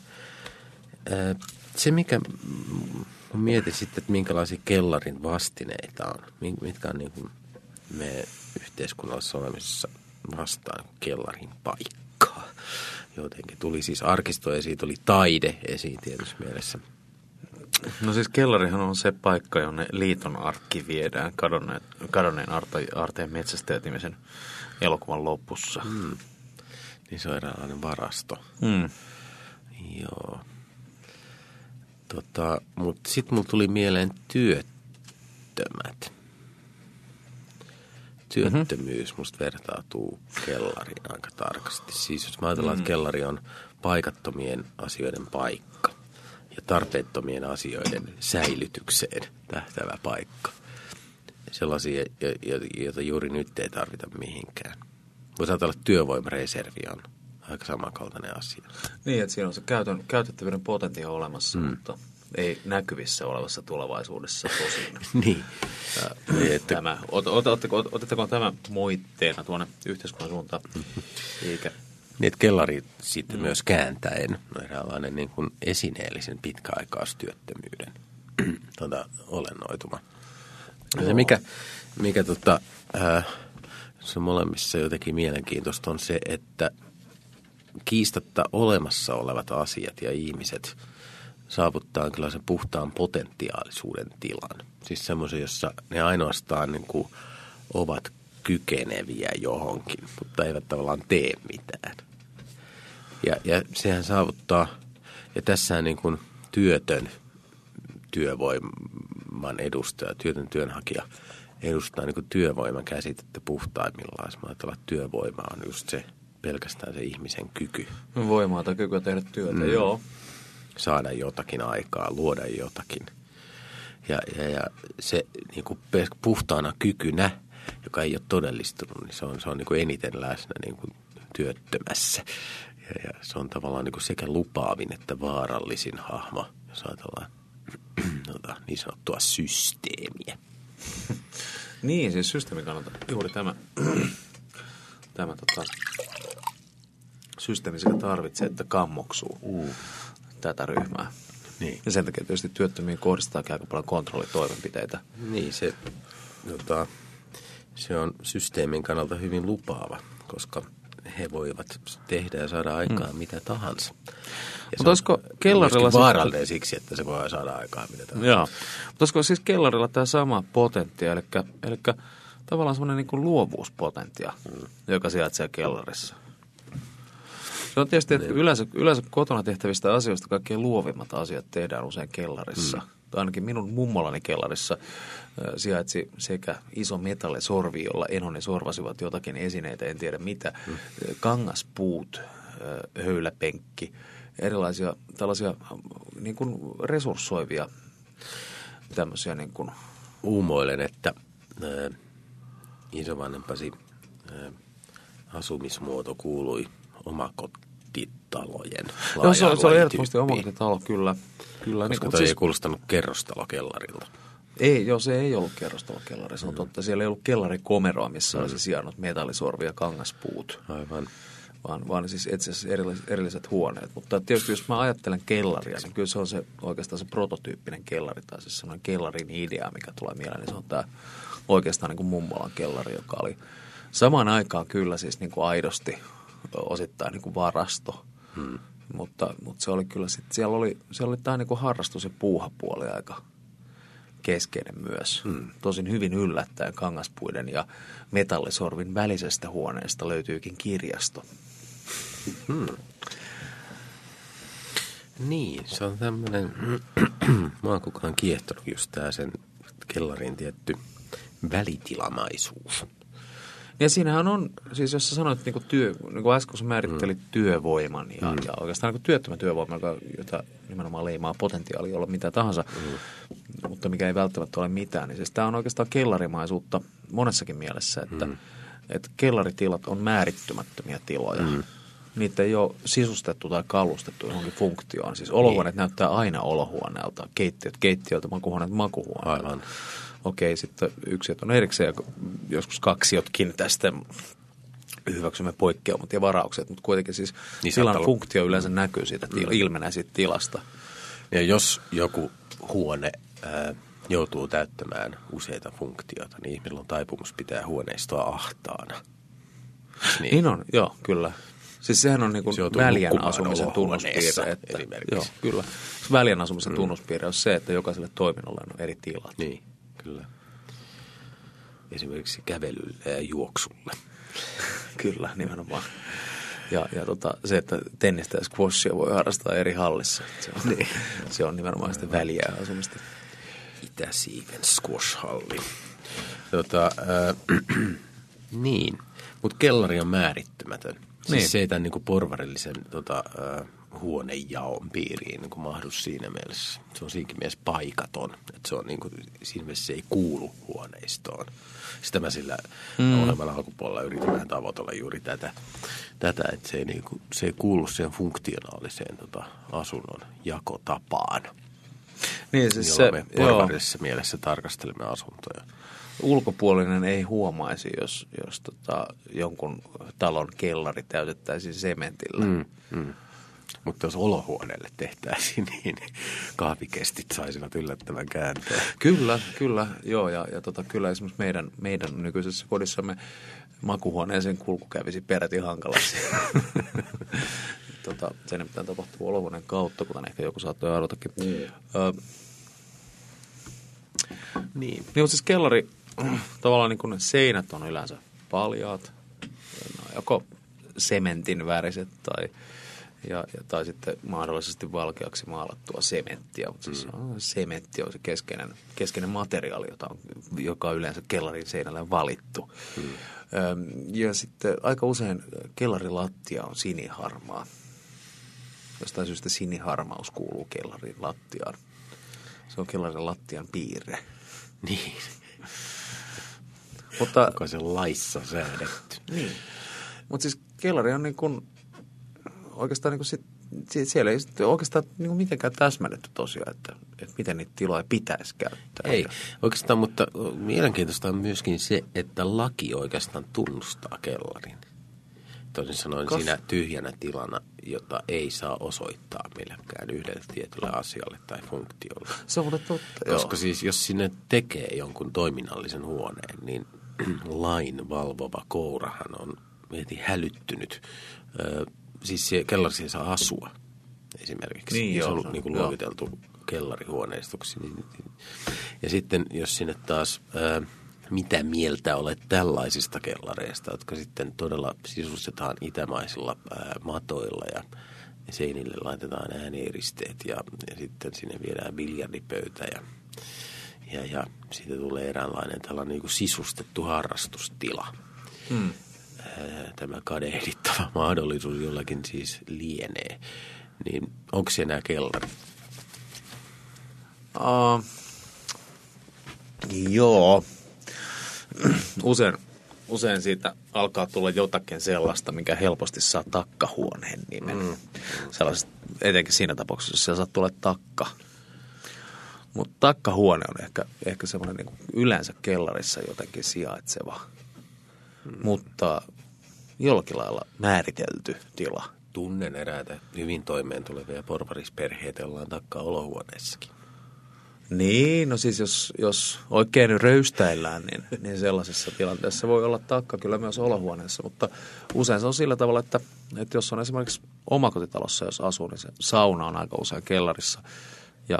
Se, mikä mietin sitten, että minkälaisia kellarin vastineita on. Mitkä on niin kuin me yhteiskunnallisessa olemisessa vastaan kellarin paikkaa. Jotenkin tuli siis arkisto esiin, tuli taide esiin tietysti mielessä. No siis kellarihan on se paikka, jonne liiton arkki viedään kadonneen aarteen metsästäjät nimisen elokuvan lopussa. Niin se on eräänlainen varasto. Joo. Mutta sitten mulla tuli mieleen työttömät. Työttömyys musta vertautuu kellariin aika tarkasti. Siis jos mä ajatellaan, että kellari on paikattomien asioiden paikka ja tarpeettomien asioiden säilytykseen tähtäävä paikka. Sellaisia, joita juuri nyt ei tarvita mihinkään. Voisi ajatella, että työvoimareservi on aika samankaltainen asia. Niin, että siinä on se käytettävyyden potentiaa olemassa, mutta ei näkyvissä olevassa tulevaisuudessa tosiaan. Niin. Otetteko tämä moitteena tuonne yhteiskunnan suuntaan? Eikä. Niin, että kellari sitten myös kääntäen on eräänlainen niin kuin esineellisen pitkäaikaistyöttömyyden olennoituma. Se se on molemmissa jotenkin mielenkiintoista on se, että kiistatta olemassa olevat asiat ja ihmiset saavuttaa kyllä sen puhtaan potentiaalisuuden tilan. Siis semmoisen, jossa ne ainoastaan niin kuin ovat kykeneviä johonkin, mutta eivät tavallaan tee mitään. Ja sehän saavuttaa, ja tässä niin kuin työtön työvoiman edustaja, työtön työnhakija edustaa niin kuin työvoiman käsitettä puhtaimmillaan. Mä ajattelen, että työvoima on just se, pelkästään se ihmisen kyky. Voimaa tai kykyä tehdä työtä, joo. Saada jotakin aikaa, luoda jotakin. Ja se niin kuin puhtaana kykynä, joka ei ole todellistunut, niin se on niin kuin eniten läsnä niin kuin työttömässä. Ja se on tavallaan niin kuin sekä lupaavin että vaarallisin hahmo, jos ajatellaan niin sanottua systeemiä. Niin, siis systeemin kannalta juuri tämä systeemi sekä tarvitsee, että kammoksuu tätä ryhmää. Niin. Ja sen takia tietysti työttömiin kohdistaa aika paljon kontrollitoimenpiteitä. Niin, se on systeemin kannalta hyvin lupaava, koska he voivat tehdä ja saada aikaan mitä tahansa. Mutta olisiko kellarilla vaarallinen siksi, että se voi saada aikaan mitä tahansa. Joo. Mutta olisiko siis kellarilla tämä sama potentia, eli tavallaan semmoinen niin kuin luovuuspotentia, joka sijaitsee kellarissa. Se on tietysti, että yleensä kotona tehtävistä asioista kaikkein luovimmat asiat tehdään usein kellarissa. Ainakin minun mummolani kellarissa sijaitsi sekä iso metallisorvi, jolla enoni sorvasivat jotakin esineitä, en tiedä mitä, kangaspuut, höyläpenkki, erilaisia tällaisia niin kuin resurssoivia tämmöisiä niin kuin. Uumoilen, että isovanhempasi asumismuoto kuului omakotitalojen Joo, se oli ehdottomasti omakotitalo, kyllä. Koska toi ei kuulostanut kerrostalokellarilta. Se ei ollut kerrostalokelari, se on totta. Siellä ei ollut kellarikomeroa, missä olisi sijainnut metallisorvi ja kangaspuut. Aivan. Vaan siis itse asiassa erilliset huoneet. Mutta tietysti jos mä ajattelen kellaria, niin kyllä se on oikeastaan se prototyyppinen kellari, tai siis sellainen kellarin idea, mikä tulee mieleen, niin se on tämä oikeastaan niin kuin mummolan kellari, joka oli samaan aikaan kyllä siis niin kuin aidosti osittain niin kuin varasto. Mutta se oli kyllä sitten, siellä oli tämä niin kuin harrastus ja puuhapuoli aika keskeinen myös. Tosin hyvin yllättäen kangaspuiden ja metallisorvin välisestä huoneesta löytyykin kirjasto. Niin, se on tämmöinen, mua on kukaan kiehtonut just tää sen kellarin tietty välitilamaisuus. Ja siinähän on, siis jos sä sanoit niin kuin äsken sä määrittelit työvoiman ja oikeastaan niin työttömän työvoiman, jota nimenomaan leimaa potentiaalia olla mitä tahansa, mutta mikä ei välttämättä ole mitään, niin siis tämä on oikeastaan kellarimaisuutta monessakin mielessä, että kellaritilat on määrittymättömiä tiloja. Niitä ei ole sisustettu tai kalustettu johonkin funktioon. Siis olohuoneet näyttää aina olohuoneelta, keittiöltä, makuuhuoneet makuuhuoneelta. Aivan. Okei, sitten yksiöt on erikseen ja joskus kaksiotkin tästä hyväksymme poikkeamat ja varaukset, mutta kuitenkin siis niin tilan funktio yleensä näkyy siitä, ilmenee siitä tilasta. Ja jos joku huone joutuu täyttämään useita funktioita, niin ihmisillä on taipumus pitää huoneistoa ahtaana. Niin on, joo, kyllä. Siis sehän on niin kuin väljän asumisen tunnuspiirre. Joo, kyllä. Väljän asumisen tunnuspiirre on se, että jokaiselle toiminnolle on eri tilat. Niin, kyllä. Esimerkiksi kävelylle ja juoksulle. Kyllä, nimenomaan. Ja se, että tennistä ja squashia voi harrastaa eri hallissa. Se on nimenomaan sitten väljää asumista. Itä-Siiven squash-halli. Niin, mutta kellari on määrittymätön. Siis se ei tämän niin kuin porvarillisen huonejaon piiriin niin kuin mahdu siinä mielessä. Se on siinäkin mielessä paikaton. Että se on niin kuin, siinä mielessä se ei kuulu huoneistoon. Sitä mä sillä ohjelman alkupuolella yritin vähän tavoitella juuri tätä että se ei kuulu siihen funktionaaliseen asunnon jakotapaan. Niin, siis jolla me porvarillisessa mielessä tarkastelemme asuntoja. Ulkopuolinen ei huomaisi, jos jonkun talon kellari täytettäisiin sementillä. Mutta jos olohuoneelle tehtäisiin, niin kahvikestit saisivat yllättävän käänteen. Kyllä, joo. Ja kyllä esimerkiksi meidän nykyisessä kodissamme makuhuoneeseen kulku kävisi peräti hankalaksi. Sen nimittäin tapahtuu olohuoneen kautta, kuten ehkä joku saattoi arvotakin. Niin, mutta siis kellari, tavallaan niin kuin ne seinät on yleensä paljaat, joko sementin väriset tai sitten mahdollisesti valkeaksi maalattua sementtiä, mutta siis sementti on se keskeinen materiaali, joka on yleensä kellarin seinälle valittu. Ja sitten aika usein kellarin lattia on siniharmaa. Jostain syystä siniharmaus kuuluu kellarin lattiaan. Se on kellarin lattian piirre. Niin. Mutta onko se laissa säädetty? Niin. Mutta siis kellari on niin kuin oikeastaan niin kuin siellä ei oikeastaan niin kuin mitenkään täsmennetty tosiaan, että miten niitä tiloja pitäisi käyttää. Ei oikeastaan, mutta mielenkiintoista on myöskin se, että laki oikeastaan tunnustaa kellarin. Toisin sanoen siinä tyhjänä tilana, jota ei saa osoittaa millekään yhdelle tietylle asialle tai funktiolle. Se on totta, koska siis jos sinne tekee jonkun toiminnallisen huoneen, niin lain valvova kourahan on heti hälyttynyt. Siis kellarissa ei saa asua esimerkiksi. Niin, se on niin kuin luokiteltu kellarihuoneistoksi. Ja sitten jos sinne taas... mitä mieltä olet tällaisista kellareista, jotka sitten todella sisustetaan itämaisilla matoilla ja seinille laitetaan äänieristeet ja sitten sinne viedään biljardipöytä ja siitä tulee eräänlainen tällainen niin kuin sisustettu harrastustila. Tämä kadehdittava mahdollisuus jollakin siis lienee. Niin onko se enää kellari? Joo. Usein siitä alkaa tulla jotakin sellaista, mikä helposti saa takkahuoneen nimen. Sellaiset, etenkin siinä tapauksessa, jos siellä saa tulla takka. Mutta takkahuone on ehkä semmoinen niin kuin yleensä kellarissa jotenkin sijaitseva, mutta jollakin lailla määritelty tila. Tunnen eräitä hyvin toimeen tulevia porvarisperheitä, joilla on takkaa olohuoneessakin. Niin, no siis jos oikein röystäillään, niin sellaisessa tilanteessa voi olla takka kyllä myös olohuoneessa, mutta usein se on sillä tavalla, että jos on esimerkiksi omakotitalossa, jos asuu, niin se sauna on aika usein kellarissa. Ja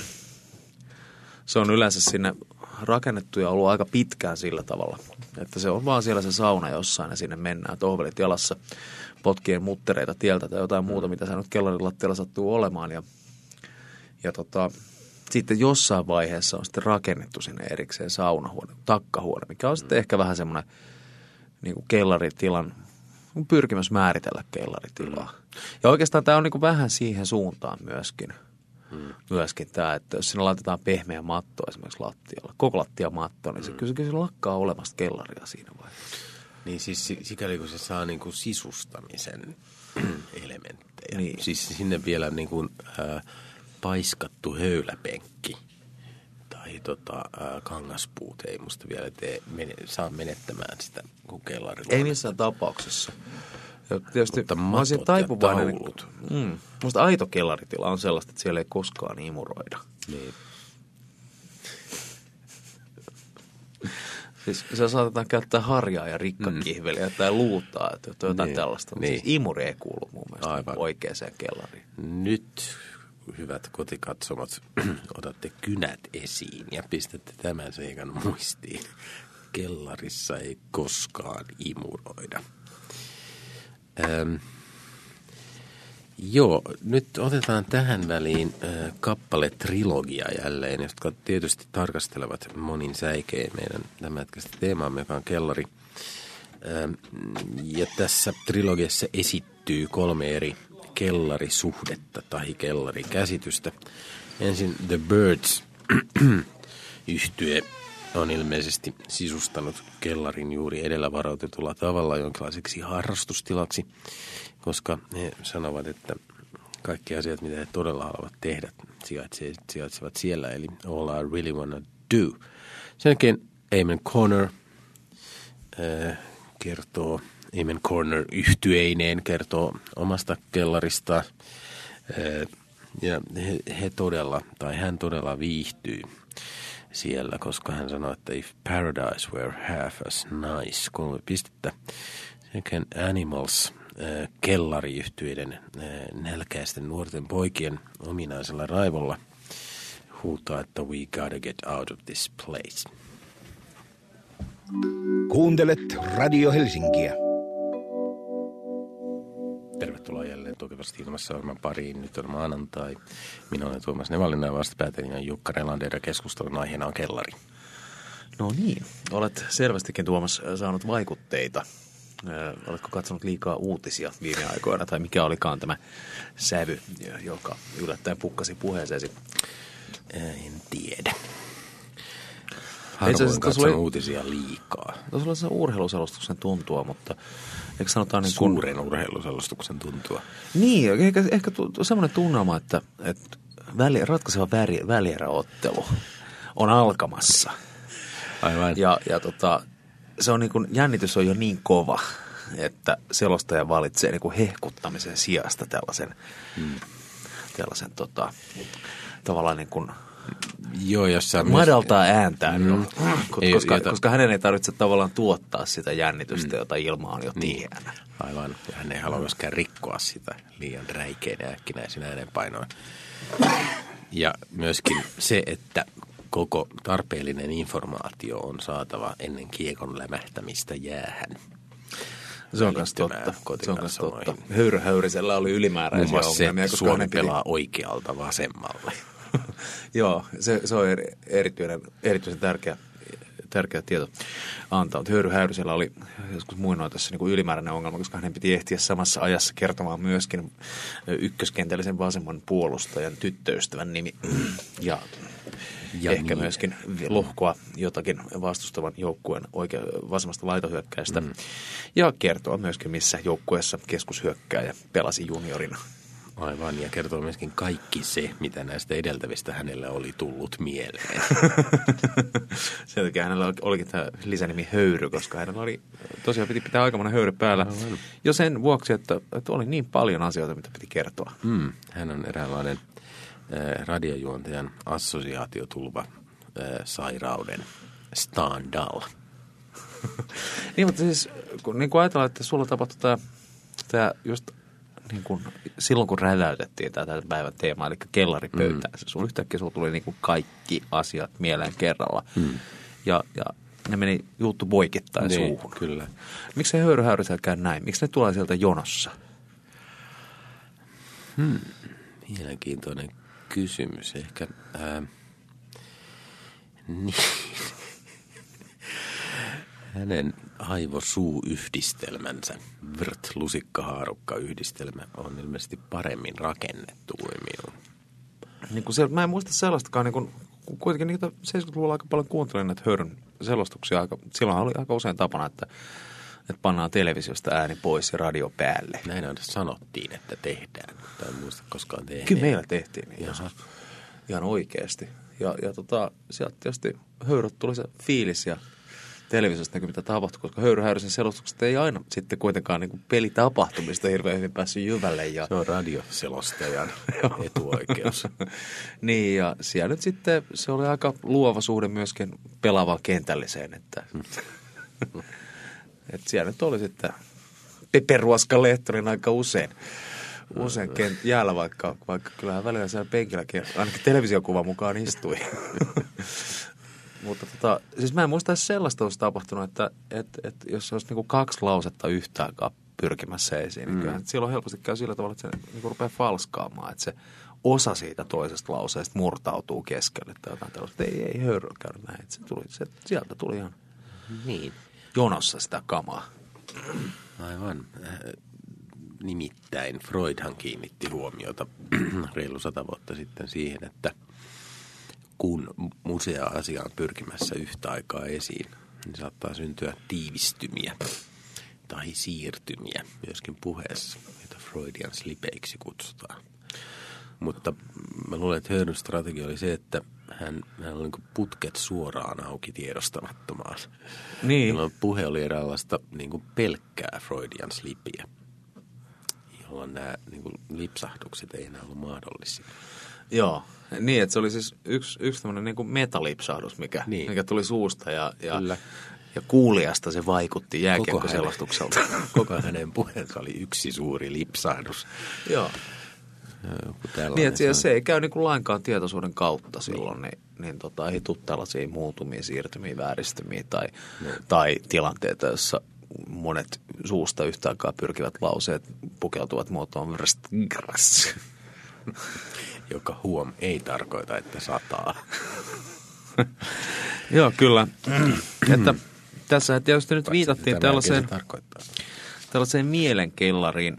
se on yleensä sinne rakennettu ja ollut aika pitkään sillä tavalla, että se on vaan siellä se sauna jossain ja sinne mennään tohvelit jalassa potkien muttereita tieltä tai jotain muuta, mitä se nyt kellarin lattialla sattuu olemaan ja sitten jossain vaiheessa on sitten rakennettu sinne erikseen saunahuone, takkahuone, mikä on sitten ehkä vähän semmoinen niin kuin kellaritilan, pyrkimys määritellä kellaritilaa. Ja oikeastaan tämä on niin kuin vähän siihen suuntaan myöskin tämä, että jos sinne laitetaan pehmeä matto esimerkiksi lattialla, koko lattiamatto, niin se kyllä se lakkaa olemasta kellaria siinä vaiheessa. Niin siis sikäli kun se saa niin kuin sisustamisen elementtejä. Niin. Siis sinne vielä niin kuin... paiskattu höyläpenkki tai kangaspuut ei musta vielä saa menettämään sitä kuin kellarilla. Ei missään tapauksessa. Ja tietysti mutta matot ja taulut. Musta aito kellaritila on sellaista, että siellä ei koskaan imuroida. Niin. Siis se saatetaan käyttää harjaa ja rikkakihveliä tai luutaa, että jotain niin. tällaista. Niin. Siis imuri ei kuulu mun mielestä oikeaan kellariin. Nyt, hyvät kotikatsomot, otatte kynät esiin ja pistätte tämän seikan muistiin. Kellarissa ei koskaan imuroida. Joo, nyt otetaan tähän väliin kappale-trilogia jälleen, jotka tietysti tarkastelevat monin säikein meidän tämänhetkistä teemaamme, joka on kellari. Ja tässä trilogiassa esittyy 3 eri kellarisuhdetta tai kellarikäsitystä. Ensin The Birds -yhtye on ilmeisesti sisustanut kellarin juuri edellä varoitetulla tavalla jonkinlaiseksi harrastustilaksi, koska he sanovat, että kaikki asiat, mitä he todella haluavat tehdä, sijaitsevat siellä, eli all I really wanna do. Sen jälkeen Amen Corner kertoo, Amen Corner -yhtyeineen kertoo omasta kellaristaan. Ja hän todella viihtyi siellä, koska hän sanoi, että if paradise were half as nice, 3 pistettä. Sekä Animals kellariyhtyeiden nälkäisten nuorten poikien ominaisella raivolla huutaa, että we gotta get out of this place. Kuuntelet Radio Helsinkiä. Tervetuloa jälleen Tukevasti ilmassa ohjelman pariin. Nyt on maanantai. Minä olen Tuomas Nevallinen ja vastapäätelinen Jukka Relander ja keskustelun aiheena on kellari. No niin, olet selvästikin Tuomas saanut vaikutteita. Oletko katsonut liikaa uutisia viime aikoina tai mikä olikaan tämä sävy, joka yllättäen pukkasi puheeseesi? En tiedä. Harvoin katson uutisia liikaa. Tuossa oli se urheiluselostuksen tuntua, mutta eikö sanotaan niin kuin... Suuren urheiluselostuksen tuntua. Niin, ehkä semmoinen tunnelma, että ratkaiseva välieräottelu on alkamassa. Aivan. Ja se on niin kuin, jännitys on jo niin kova, että selostaja valitsee niin kuin hehkuttamisen sijasta tällaisen tavallaan niin kuin madaltaa ääntään, koska hänen ei tarvitse tavallaan tuottaa sitä jännitystä, jota ilma on jo tiheänä. Aivan, ja hän ei halua myöskään rikkoa sitä liian räikein ja äkkinäisin äänenpainoin. Ja myöskin se, että koko tarpeellinen informaatio on saatava ennen kiekon lämähtämistä jäähän. Se on myös totta. Höyryhöyrisellä oli ylimääräisiä ongelmia. Se Suomi pelaa oikealta vasemmalle. Joo, se on erityisen tärkeä tieto antaa. Mutta höyryhäyrysellä oli joskus muinoitaessa niin kuin ylimääräinen ongelma, koska hänen piti ehtiä samassa ajassa kertomaan myöskin ykköskentällisen vasemman puolustajan tyttöystävän nimi. Ja ehkä myöskin lohkoa jotakin vastustavan joukkueen vasemmasta laitohyökkäistä. Ja kertoa myöskin, missä joukkueessa keskushyökkääjä pelasi juniorina. Aivan, ja kertoo myöskin kaikki se, mitä näistä edeltävistä hänelle oli tullut mieleen. Sen takia hänellä olikin tämä lisänimi Höyry, koska hänellä oli tosiaan piti pitää aikamoinen höyry päällä. Jo sen vuoksi, että oli niin paljon asioita, mitä piti kertoa. Hän on eräänlainen radiojuontajan assosiaatiotulva sairauden Standal. Niin, mutta siis kun ajatellaan, että sulla tapahtui tämä just niin kuin silloin, kun räväytettiin tätä päivän teemaa, eli kellaripöytään, yhtäkkiä sulla tuli niin kuin kaikki asiat mieleen kerralla. Ja ne meni juttu poikittain suuhun. Kyllä. Miksi se höyryhäyrisellä käy näin? Miksi ne tulee sieltä jonossa? Mielenkiintoinen kysymys. Ehkä niin. Hänen aivo-suu-yhdistelmänsä, vrt-lusikkahaarukka-yhdistelmä, on ilmeisesti paremmin rakennettu kuin minun. Niin kuin mä en muista sellaistakaan, niin kuin, kuitenkin niitä 70-luvulla aika paljon kuuntelin näitä Höyryn selostuksia. Silloin oli aika usein tapana, että pannaan televisiosta ääni pois ja radio päälle. Näin aina sanottiin, että tehdään. Tai en muista koskaan tehneet. Kyllä meillä tehtiin niin ihan oikeasti. Ja sieltä tietysti Höyryt tuli se fiilis ja televisiosta näkyy, mitä tapahtui, koska höyryhäyrisen selostukset ei aina sitten kuitenkaan niin kuin pelitapahtumista hirveän hyvin päässyt jyvälle. Ja... Se on radioselostajan etuoikeus. Niin, ja siellä nyt sitten se oli aika luova suhde myöskin pelaavaan kentälliseen, että siellä nyt oli sitten Peperuoska Lehtonen aika usein jäällä, vaikka kyllähän välillä siellä penkilläkin ainakin televisiokuvan mukaan istui. Mutta siis mä en muista sellaista olisi tapahtunut, että jos olisi niinku 2 lausetta yhtä aikaa pyrkimässä esiin, niin kyllähän silloin helposti käy sillä tavalla, että se niinku rupeaa falskaamaan, että se osa siitä toisesta lauseesta murtautuu keskelle tai jotain tällaista. Ei Höyry käy näin. Sieltä tuli ihan jonossa sitä kamaa. Aivan. Nimittäin Freudhan kiinnitti huomiota reilu 100 vuotta sitten siihen, että kun musea asia on pyrkimässä yhtä aikaa esiin, niin saattaa syntyä tiivistymiä tai siirtymiä myöskin puheessa, joita Freudian slipeiksi kutsutaan. Mutta mä luulen, että Höyryn strategia oli se, että hän oli niin kuin putket suoraan auki tiedostamattomaan. Niin. Jolloin puhe oli eräänlaista niin kuin pelkkää Freudian slipiä, jolloin nämä niin kuin lipsahdukset ei enää ollut mahdollisia. Joo, niin että se oli siis yksi tämmöinen niin kuin metalipsahdus, mikä tuli suusta ja kuulijasta se vaikutti jääkiekkoselostukselta. Koko hänen puheensa oli yksi suuri lipsahdus. Joo. Niin, että se ei käy niin kuin lainkaan tietoisuuden kautta silloin, niin ei tule tällaisia muutumia, siirtymiä, vääristymiä tai tilanteita, jossa monet suusta yhtä aikaa pyrkivät lauseet pukeutuvat muotoon grass. Joka ei tarkoita, että sataa. Joo, kyllä. Että tässä tietysti nyt viitattiin tällaiseen mielenkellariin.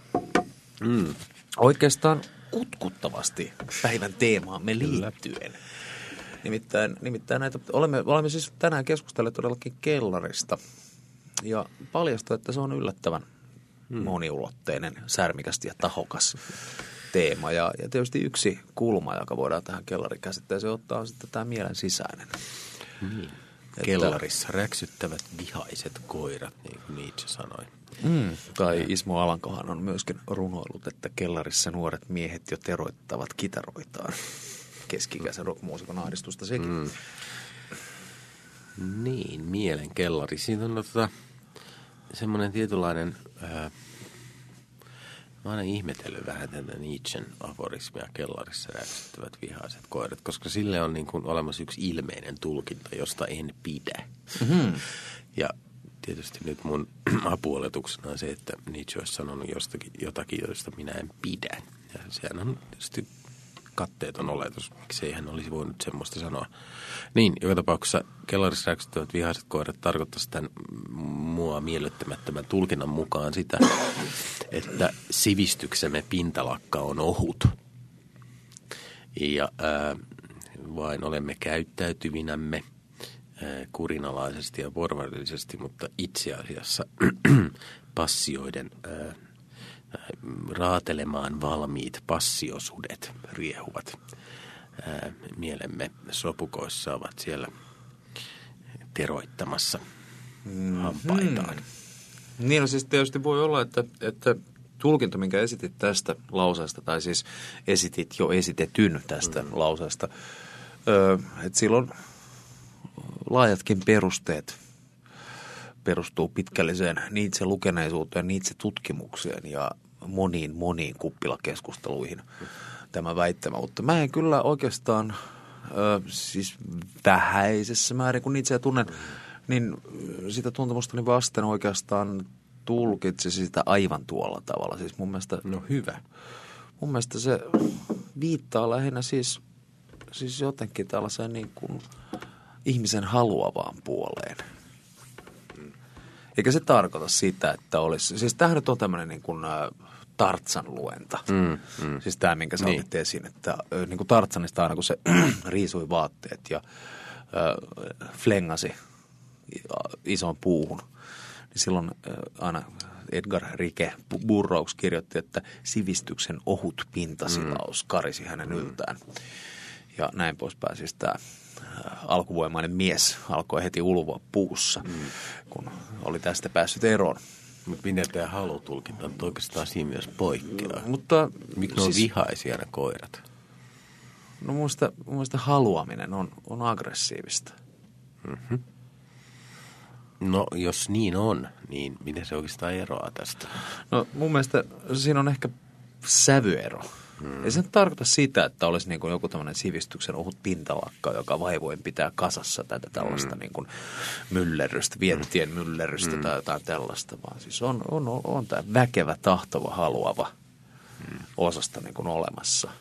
Oikeastaan kutkuttavasti päivän teemaamme liittyen. Nimittäin näitä, olemme siis tänään keskustelleet todellakin kellarista ja paljastui, että se on yllättävän moniulotteinen, särmikäs ja tahokas teema. Ja tietysti yksi kulma, joka voidaan tähän kellarikäsitteeseen ottaa, on sitten tämä mielen sisäinen. Niin. Kellarissa räksyttävät vihaiset koirat, niin kuin Nietzsche sanoi. Tai Ismo Alankohan on myöskin runoillut, että kellarissa nuoret miehet jo teroittavat kitaroitaan. Keski-ikäisen rockmuusikon ahdistusta sekin. Niin, mielen kellari. Siinä on semmoinen tietynlainen... Mä oon aina ihmetellyt vähän tätä Nietzschen aforismia kellarissa räksyttävät vihaiset koirat, koska sille on niin kuin olemassa yksi ilmeinen tulkinta, josta en pidä. Ja tietysti nyt mun apuoletuksena on se, että Nietzsche olisi sanonut jotakin, josta minä en pidä. Ja sehän on tietysti katteeton oletus, miksei hän olisi voinut semmoista sanoa. Niin, joka tapauksessa kellarissa räksyttävät vihaiset koirat tarkoittaisi tämän mua miellyttämättömän tulkinnan mukaan sitä, että sivistyksemme pintalakka on ohut. Ja vain olemme käyttäytyvinämme kurinalaisesti ja porvarillisesti, mutta itse asiassa passioiden raatelemaan valmiit passiosudet riehuvat. Mielemme sopukoissa ovat siellä teroittamassa hampaitaan. Niin, no siis tietysti voi olla, että tulkinta, minkä esitit tästä lauseesta, tai siis esitit jo esitetyn tästä lauseesta, että silloin laajatkin perusteet perustuu pitkälliseen Nietzsche-lukeneisuuteen, Nietzsche-tutkimukseen ja moniin kuppilakeskusteluihin tämä väittämä. Mutta mä en kyllä oikeastaan siis vähäisessä määrin, kun Nietzscheä tunnen, niin sitä tuntemustani vasten oikeastaan tulkitsisi sitä aivan tuolla tavalla. Siis mun mielestä, no hyvä. Mun mielestä se viittaa lähinnä siis jotenkin tällaiseen niin kuin ihmisen haluavaan puoleen. Eikä se tarkoita sitä, että olisi, siis tämähän nyt on tämmöinen niin kuin Tartsan luenta. Siis tämä, minkä sä otit esiin, että niin kuin Tartsanista aina kun se riisui vaatteet ja flengasi ison puuhun, niin silloin aina Edgar Rike Burroughs kirjoitti, että sivistyksen ohut pintasilaus karisi hänen yltään. Ja näin poispäin siis tämä alkuvoimainen mies alkoi heti ulvoa puussa, kun oli tästä päässyt eroon. Mutta minä tämä halutulkinta on oikeastaan siinä myös poikkeaa. Mutta miksi ne on vihaisia ne koirat? No mun mielestä haluaminen on aggressiivista. No jos niin on, niin miten se oikeastaan eroaa tästä? No mun mielestä siinä on ehkä sävyero. Ei se tarkoita sitä, että olisi niin kuin joku tämmöinen sivistyksen ohut pintalakka, joka vaivoin pitää kasassa tätä tällaista niin kuin myllerrystä, viettien myllerrystä tai jotain tällaista, vaan siis on tämä väkevä, tahtova, haluava osasta niin kuin olemassa.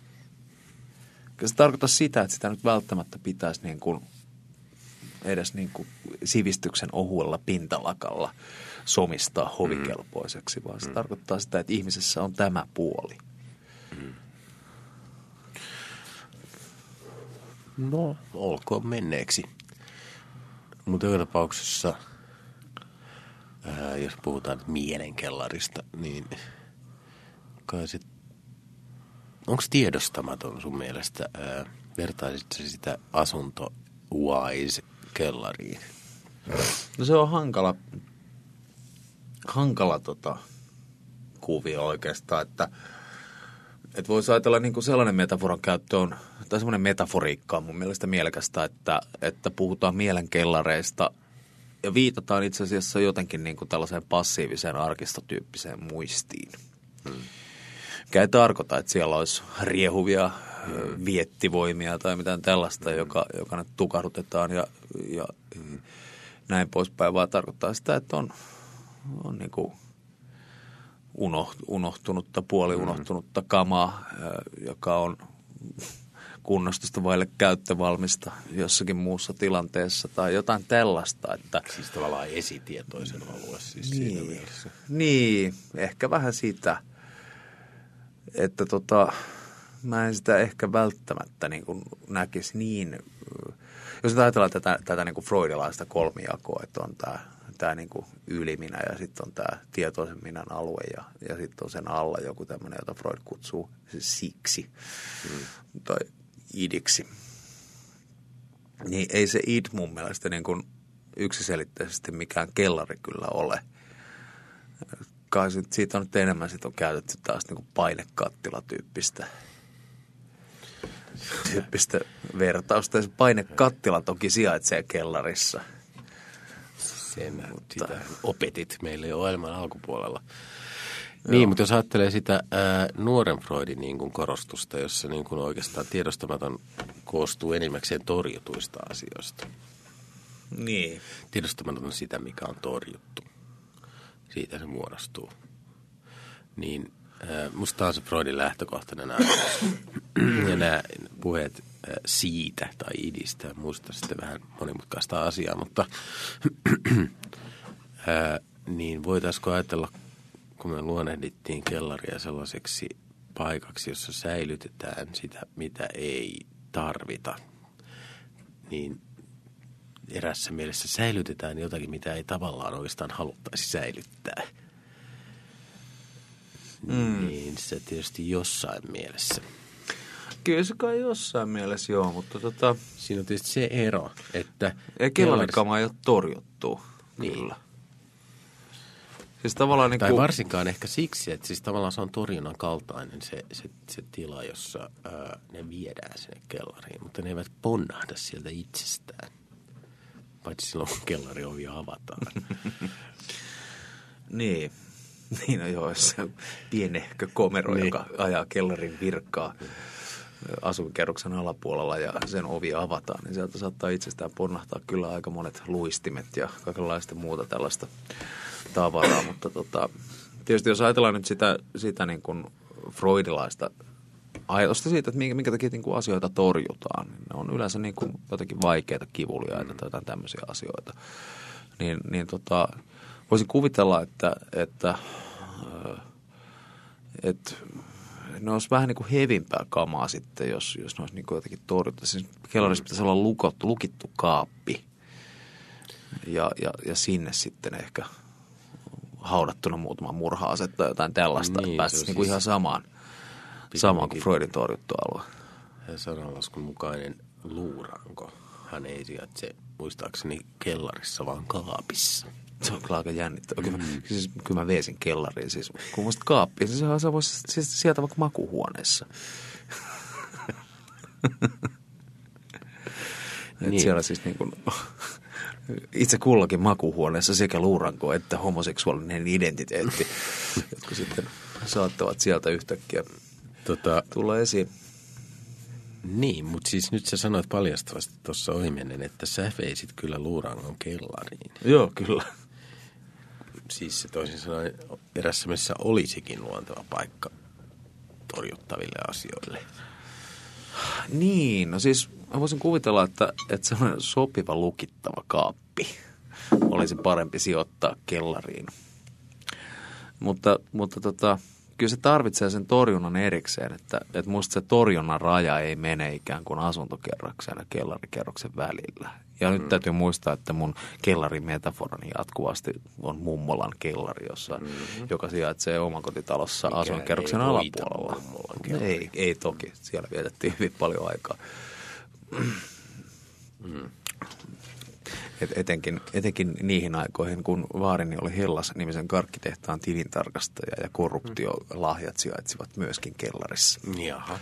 Se tarkoittaa sitä, että sitä nyt välttämättä pitäisi niin kuin edes niin kuin sivistyksen ohuella pintalakalla somistaa hovikelpoiseksi, vaan se tarkoittaa sitä, että ihmisessä on tämä puoli. No, olkoon menneeksi. Mutta joka tapauksessa, jos puhutaan mielenkellarista, niin kai se, onko tiedostamaton sun mielestä, vertaisitko sitä asunto-wise-kellariin? No se on hankala kuvio oikeastaan, että voisi ajatella niin kuin sellainen metaforan käyttö on, tai semmoinen metaforiikka on mun mielestä mielekästä, että puhutaan mielenkellareista ja viitataan itse asiassa jotenkin niin kuin tällaiseen passiiviseen arkistotyyppiseen muistiin. Mikä ei tarkoita, että siellä olisi riehuvia viettivoimia tai mitään tällaista, joka nyt tukahdutetaan ja näin poispäin, vaan tarkoittaa sitä, että on niin kuin unohtunutta, puoliunohtunutta kamaa, joka on kunnostusta vaille käyttövalmista jossakin muussa tilanteessa tai jotain tällaista. Että siis tavallaan esitietoisen alue siis siinä mielessä. Niin, ehkä vähän sitä, että mä en sitä ehkä välttämättä niin kuin näkisi niin, jos ajatellaan tätä niin kuin freudilaista kolmijakoa, että on tämä niin kuin yliminä ja sitten on tämä tietoisen minän alue ja sitten on sen alla joku tämmöinen, jota Freud kutsuu siksi tai idiksi. Niin ei se id mun mielestä niin kuin yksiselitteisesti mikään kellari kyllä ole. Kai siitä on nyt enemmän on käytetty taas niin kuin painekattilatyyppistä vertausta. Ja se painekattila toki sijaitsee kellarissa. Sitä opetit meille jo ohjelman alkupuolella. Niin, mutta jos ajattelee sitä nuoren Freudin niin kuin korostusta, jossa niin kuin oikeastaan tiedostamaton koostuu enimmäkseen torjutuista asioista. Niin. Tiedostamaton on sitä, mikä on torjuttu. Siitä se muodostuu. Niin musta on se Freudin lähtökohtainen ajatus. Ja nämä puheet siitä tai idistä ja muista sitten vähän monimutkaista asiaa, mutta niin voitaisiko ajatella, kun me luonnehdittiin kellaria sellaiseksi paikaksi, jossa säilytetään sitä, mitä ei tarvita, niin erässä mielessä säilytetään jotakin, mitä ei tavallaan oikeastaan haluttaisi säilyttää. Niin se tietysti jossain mielessä. Kyllä se kai jossain mielessä joo, mutta siinä on tietysti se ero, että kellarikama ei ole torjuttu. Niin. Kyllä. Siis tavallaan niin tai varsinkaan ehkä siksi, että siis tavallaan se on torjunnan kaltainen se tila, jossa ne viedään sinne kellariin, mutta ne eivät ponnahda sieltä itsestään. Paitsi silloin, kun kellariovi avataan. Niin no joo, se pienehkö komero, niin, joka ajaa kellarin virkkaa asuinkerroksen alapuolella ja sen ovi avataan, niin sieltä saattaa itsestään ponnahtaa kyllä aika monet luistimet ja kaikenlaista muuta tällaista tavaraa, mutta tietysti jos ajatellaan nyt sitä niin kuin freudilaista ajatusta siitä, että minkä takia niin kuin asioita torjutaan, niin ne on yleensä niin kuin jotenkin vaikeita, kivuliaita tai jotain tämmöisiä asioita, niin voisin kuvitella, että ne olisi vähän niin kuin hevimpää kamaa sitten, jos ne olisi niin kuin jotenkin torjuttu. Siis kellarissa pitäisi olla lukittu kaappi ja sinne sitten ehkä haudattuna muutama murha-ase tai jotain tällaista, niin, että päästäisiin niin kuin ihan samaan kuin Freudin torjuttu alue. Sananlaskun mukainen luuranko, hän ei sijaitse muistaakseni kellarissa, vaan kaapissa. Se on kyllä aika jännittävä. Kyllä mä viesin kellariin. Siis, kun muista kaappi, niin se voisi sieltä vaikka makuuhuoneessa. Niin. Siellä siis niin kuin, itse kullakin makuuhuoneessa sekä luuranko että homoseksuaalinen identiteetti, jotka sitten saattavat sieltä yhtäkkiä tulla esiin. Niin, mutta siis nyt sä sanoit paljastavasti tuossa ohimennen, että sä veisit kyllä luurangon kellariin. Joo, kyllä. Siis se toisin sanoen erässä mielessä olisikin luonteva paikka torjuttaville asioille. Niin, no siis mä voisin kuvitella, että sellainen sopiva lukittava kaappi olisi parempi sijoittaa kellariin. Mutta kyllä se tarvitsee sen torjunnan erikseen, että musta se torjunnan raja ei mene ikään kuin asuntokerroksen ja kellarikerroksen välillä. Ja nyt täytyy muistaa, että mun kellarimetafora jatkuvasti on mummolan kellari, joka sijaitsee omakotitalossa asuinkerroksen alapuolella. Ei toki, siellä vietettiin hyvin paljon aikaa. Etenkin niihin aikoihin, kun vaarini oli Hellas-nimisen karkkitehtaan tilintarkastaja ja korruptiolahjat sijaitsivat myöskin kellarissa. Jaha.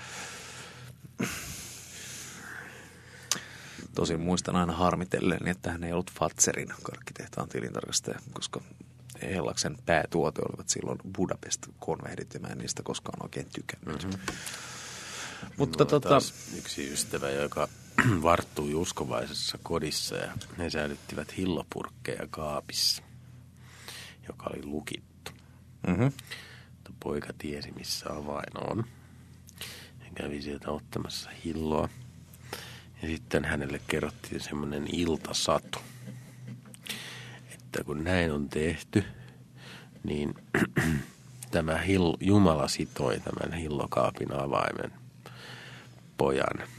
Tosin muistan aina harmitellen, että hän ei ollut Fatserin karkkitehtaan tilintarkastaja, koska Hellaksen päätuote olivat silloin Budapest-konvehdit ja mä en niistä koskaan oikein tykännyt. Mm-hmm. Mutta yksi ystävä, joka varttui uskovaisessa kodissa ja he säilyttivät hillopurkkeja kaapissa, joka oli lukittu. Mm-hmm. Poika tiesi, missä avain on. Hän kävi sieltä ottamassa hilloa. Ja sitten hänelle kerrottiin semmoinen iltasatu, että kun näin on tehty, niin tämä Jumala sitoi tämän hillokaapin avaimen pojan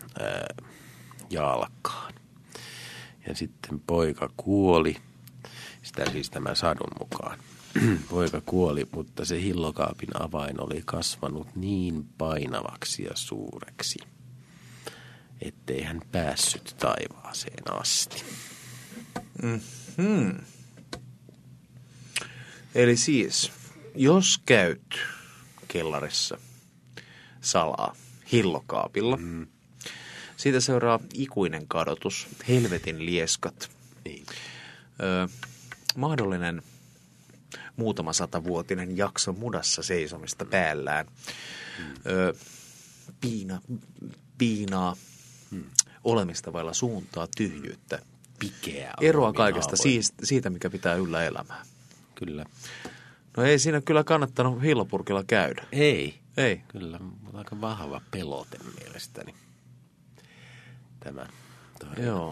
jalkaan. Ja sitten poika kuoli, sitä siis tämän sadun mukaan. Poika kuoli, mutta se hillokaapin avain oli kasvanut niin painavaksi ja suureksi, ettei hän päässyt taivaaseen asti. Mm-hmm. Eli siis, jos käyt kellarissa salaa hillokaapilla, siitä seuraa ikuinen kadotus, helvetin lieskat, niin. Mahdollinen muutama 100-vuotinen jakso mudassa seisomista päällään, piinaa, olemista vailla suuntaa, tyhjyyttä, pikeä, eroa kaikesta siitä, mikä pitää yllä elämää. Kyllä. No ei siinä kyllä kannattanut hillopurkilla käydä. Ei. Kyllä, mutta aika vahva pelote mielestäni. Tämä. Joo.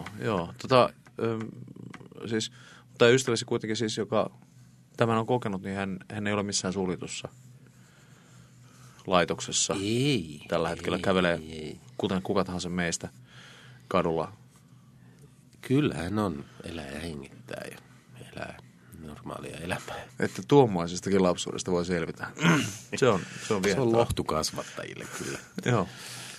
Siis, mutta ystäväsi kuitenkin siis, joka tämän on kokenut, niin hän ei ole missään suljetussa laitoksessa. Ei. Tällä hetkellä kävelee, kuten kuka tahansa meistä, kadulla. Kyllä hän on, elää ja hengittää ja elää normaalia elämää. Että tuommoisestakin lapsuudesta voi selvitä. Se on viehättävää. Se on lohtu kasvattajille kyllä. Joo.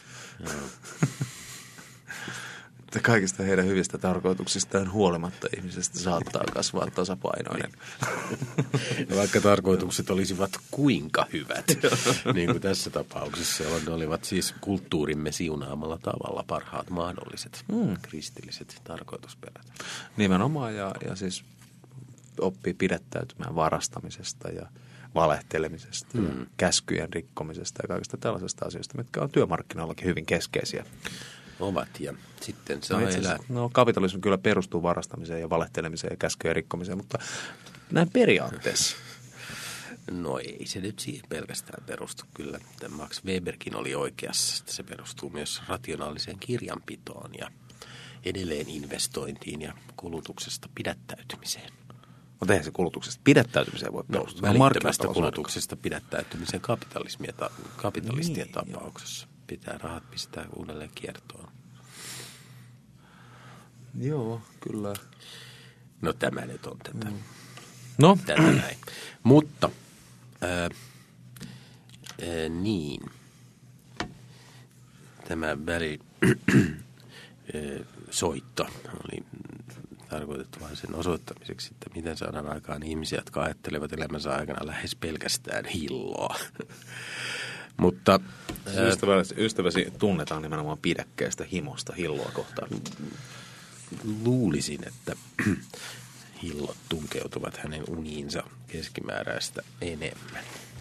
Että kaikista heidän hyvistä tarkoituksistaan huolimatta ihmisestä saattaa kasvaa tasapainoinen. Vaikka tarkoitukset olisivat kuinka hyvät, niin kuin tässä tapauksessa, ne olivat siis kulttuurimme siunaamalla tavalla parhaat mahdolliset kristilliset tarkoitusperät. Nimenomaan ja siis oppii pidättäytymään varastamisesta ja valehtelemisesta ja käskyjen rikkomisesta ja kaikista tällaisista asioista, mitkä on työmarkkinoillakin hyvin keskeisiä. Ovat ja sitten saa elää. No kapitalismi kyllä perustuu varastamiseen ja valehtelemiseen ja käskyjen rikkomiseen, mutta näin periaatteessa. No ei se nyt siihen pelkästään perustu kyllä. Max Weberkin oli oikeassa, että se perustuu myös rationaaliseen kirjanpitoon ja edelleen investointiin ja kulutuksesta pidättäytymiseen. Mutta eihän se kulutuksesta pidättäytymiseen voi perustua. Välittömästä kulutuksesta pidättäytymiseen kapitalistien tapauksessa. Pitää rahat pistää uudelleen kiertoon. Joo, kyllä. No tämä nyt on tätä. No. Tätä näin. Mutta, niin. Tämä soitto oli tarkoitettu vain sen osoittamiseksi, että miten saadaan aikaan ihmisiä, jotka ajattelevat elämänsä aikana lähes pelkästään hilloa. Mutta ystäväsi tunnetaan nimenomaan pidäkkeestä, himosta, hilloa kohtaan. Luulisin, että hillot tunkeutuvat hänen uniinsa keskimääräistä enemmän.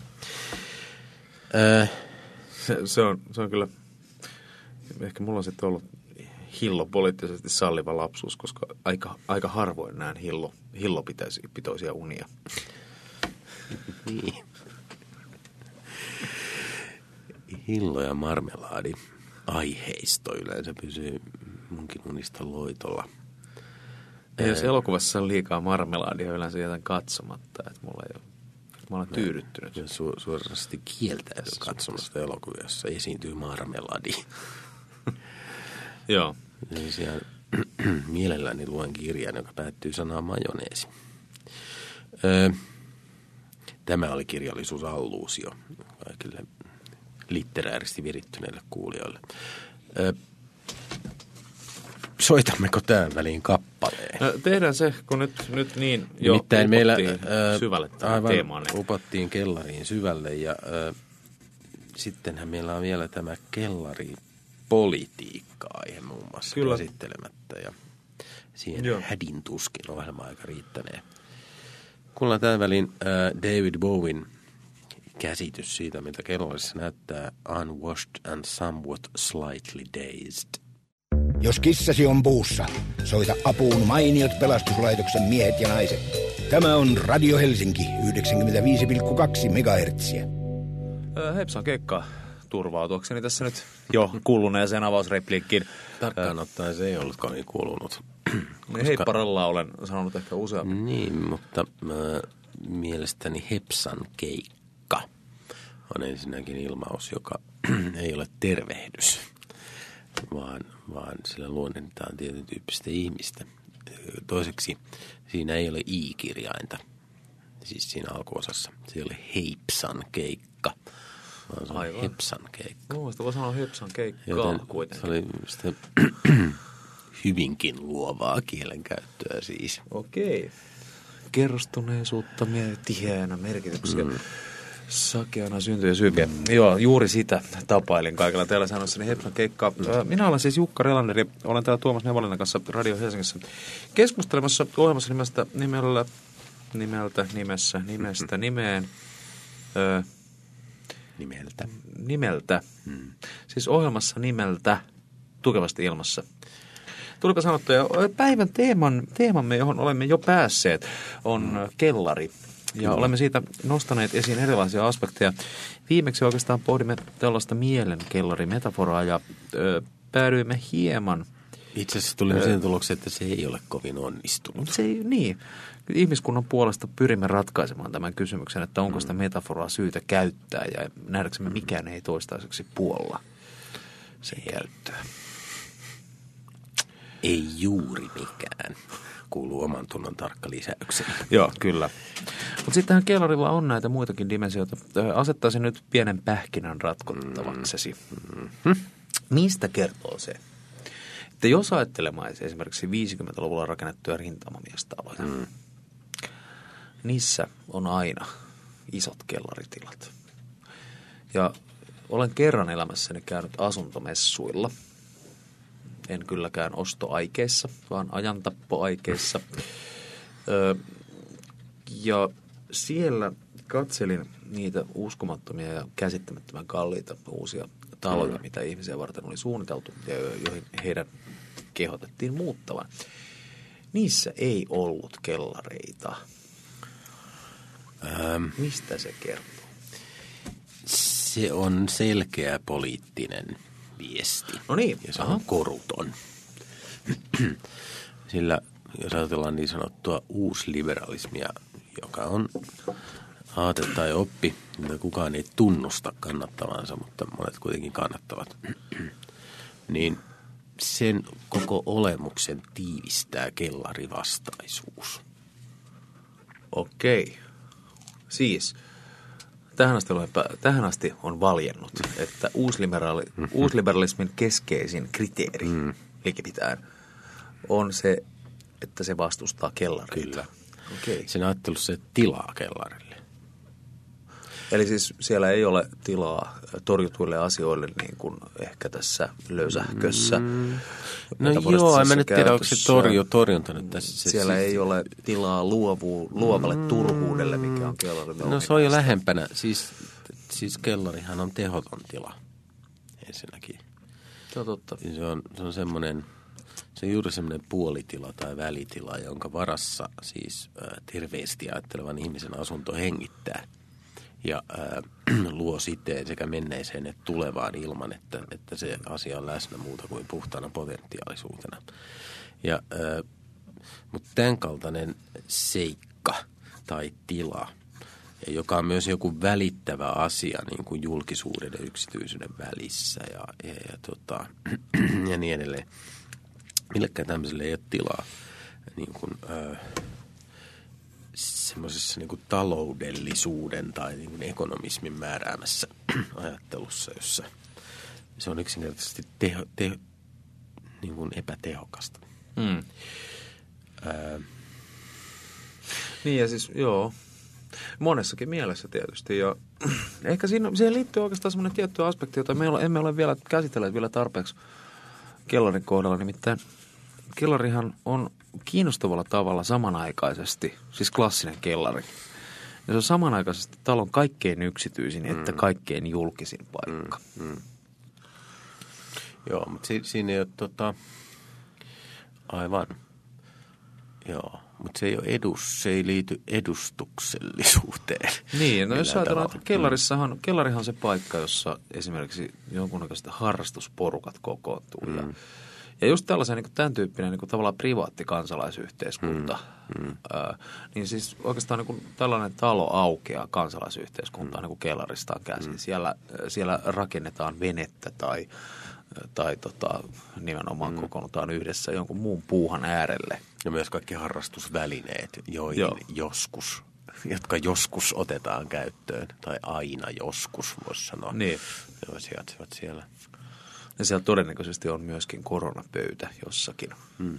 Se on kyllä, ehkä mulla on sitten ollut hillo poliittisesti salliva lapsuus, koska aika harvoin näen hillopitoisia unia. Niin. Hillo ja marmelaadi aiheisto yleensä pysyy munkin unista loitolla. Ja jos elokuvassa on liikaa marmelaadia, yleensä jätän katsomatta, että mä olen tyydyttynyt. Ja suorasti kieltäydyn katsomasta elokuvia, jossa esiintyy marmelaadi. Joo. Sen sijaan mielelläni luen kirjan, joka päättyy sanaan majoneesi. Tämä oli kirjallisuusalluusio kaikille litterääristi virittyneille kuulijoille. soitammeko tämän väliin kappaleen? No, tehdään se, kun nyt niin jo nimittäin meillä syvälle aivan teemaan. upottiin kellariin syvälle ja sittenhän meillä on vielä tämä kellaripolitiikka-aihe muun muassa Kyllä. käsittelemättä ja siihen hädin tuskin ohjelma-aika riittänee. Kuullaan tämän välin David Bowen käsitys siitä, mitä kellarissa näyttää unwashed and somewhat slightly dazed. Jos kissasi on puussa, soita apuun mainiot pelastuslaitoksen miehet ja naiset. Tämä on Radio Helsinki 95,2 MHz. Hepsan Keikka turvautuakseni tässä nyt jo kuuluneeseen avausrepliikkiin. Tarkkaan ottaen se ei ollut kovin kuulunut. Heipparalla olen sanonut ehkä useammin. Niin, mutta mielestäni Hepsan Keikka on ensinnäkin ilmaus, joka ei ole tervehdys, vaan sillä luonnehditaan tietyn tyyppistä ihmistä. Toiseksi siinä ei ole i-kirjainta, siis siinä alkuosassa. Se ei ole Heipsan Keikka, vaan se on Hepsan Keikka. Mielestäni voi sanoa Hepsan Keikkaa kuitenkin. Se oli sitä hyvinkin luovaa kielenkäyttöä siis. Okei. Kerrostuneisuutta tiheänä merkityksiä. Sakeana syntyy syykeä. Joo, juuri sitä tapailin kaikilla teillä sanoissani Hepsan Keikkaa. Minä olen siis Jukka Relander ja olen täällä Tuomas Nevalinen kanssa Radio Helsingissä keskustelemassa ohjelmassa nimestä nimeen. Nimeltä. Siis ohjelmassa nimeltä Tukevasti ilmassa. Tulipa sanottu, ja päivän teemamme, johon olemme jo päässeet, on kellari. Ja olemme siitä nostaneet esiin erilaisia aspekteja. Viimeksi oikeastaan pohdimme tällaista mielenkellarimetaforaa ja päädyimme hieman. Itse asiassa tuli siihen tulokseen, että se ei ole kovin onnistunut. Se ei, niin. Ihmiskunnan puolesta pyrimme ratkaisemaan tämän kysymyksen, että onko sitä metaforaa syytä käyttää ja nähdäksemme mikään ei toistaiseksi puolla sen käyttöä. Ei juuri mikään. Kuuluu oman tunnon tarkka lisäykseni. Joo, kyllä. Mutta sittenhän kellarilla on näitä muitakin dimensioita. Asettaisin nyt pienen pähkinän ratkottavaksesi. Mistä kertoo se? Että jos ajattelemaan esimerkiksi 50-luvulla rakennettuja rintamamiestaloja, niissä on aina isot kellaritilat. Ja olen kerran elämässäni käynyt asuntomessuilla. En kylläkään ostoaikeissa, vaan ajantappoaikeissa. Ja siellä katselin niitä uskomattomia ja käsittämättömän kalliita uusia taloja, mitä ihmisiä varten oli suunniteltu ja joihin heidän kehotettiin muuttavan. Niissä ei ollut kellareita. Mistä se kertoo? Se on selkeä poliittinen viesti. No niin. Ja se on koruton. Sillä jos ajatellaan niin sanottua uusliberalismia, joka on aate tai oppi, mitä kukaan ei tunnusta kannattavansa, mutta monet kuitenkin kannattavat, niin sen koko olemuksen tiivistää kellarivastaisuus. Okei. Siis tähän asti on valjennut, että uusliberalismin keskeisin kriteeri likipitäen on se, että se vastustaa kellareita. Kyllä. Okei. Sen ajattelussa se tilaa kellarille. Eli siis siellä ei ole tilaa torjutuille asioille niin kuin ehkä tässä löysähkössä. No joo, en mä nyt tiedä, onko se torjunta nyt tässä. Siellä ei ole tilaa luovalle turhuudelle, mikä on kellarin. No se on jo lähempänä. Siis kellarihan on tehoton tila ensinnäkin. Se on totta. Se on semmoinen, se on juuri semmoinen puolitila tai välitila, jonka varassa siis terveesti ajattelevan ihmisen asunto hengittää. Ja luo siteen sekä menneeseen että tulevaan ilman, että se asia on läsnä muuta kuin puhtaana potentiaalisuutena. Mutta tämän kaltainen seikka tai tila, joka on myös joku välittävä asia niin kuin julkisuuden ja yksityisyyden välissä ja niin edelleen. Millekään tämmöiselle ei ole tilaa niin kuin semmoisessa niin kuin taloudellisuuden tai niin kuin ekonomismin määräämässä ajattelussa, jossa se on yksinkertaisesti niin kuin epätehokasta. Niin ja siis joo, monessakin mielessä tietysti ja ehkä siihen liittyy oikeastaan semmoinen tietty aspekti, jota emme ole vielä käsitelleet vielä tarpeeksi kellarin kohdalla. Nimittäin kellarihan on kiinnostavalla tavalla samanaikaisesti, siis klassinen kellari. Ja se on samanaikaisesti talon kaikkein yksityisin että kaikkein julkisin paikka. Joo, mutta siinä ei ole aivan. Joo, mutta se ei ole se ei liity edustuksellisuuteen. Niin, no jos ajatellaan, että kellarihan on se paikka, jossa esimerkiksi jonkunnäköiset harrastusporukat kokoontuu. Ja just tällaisen niin tämän tyyppinen niin tavallaan privaatti kansalaisyhteiskunta, niin siis oikeastaan niin tällainen talo aukeaa kansalaisyhteiskuntaan niin kellaristaan käsin. Siellä rakennetaan venettä tai nimenomaan kokoonnutaan yhdessä jonkun muun puuhan äärelle. Ja myös kaikki harrastusvälineet, jotka joskus otetaan käyttöön, tai aina joskus, voisi sanoa. Niin. Joo, sijaitsevat siellä. Ja siellä todennäköisesti on myöskin koronapöytä jossakin.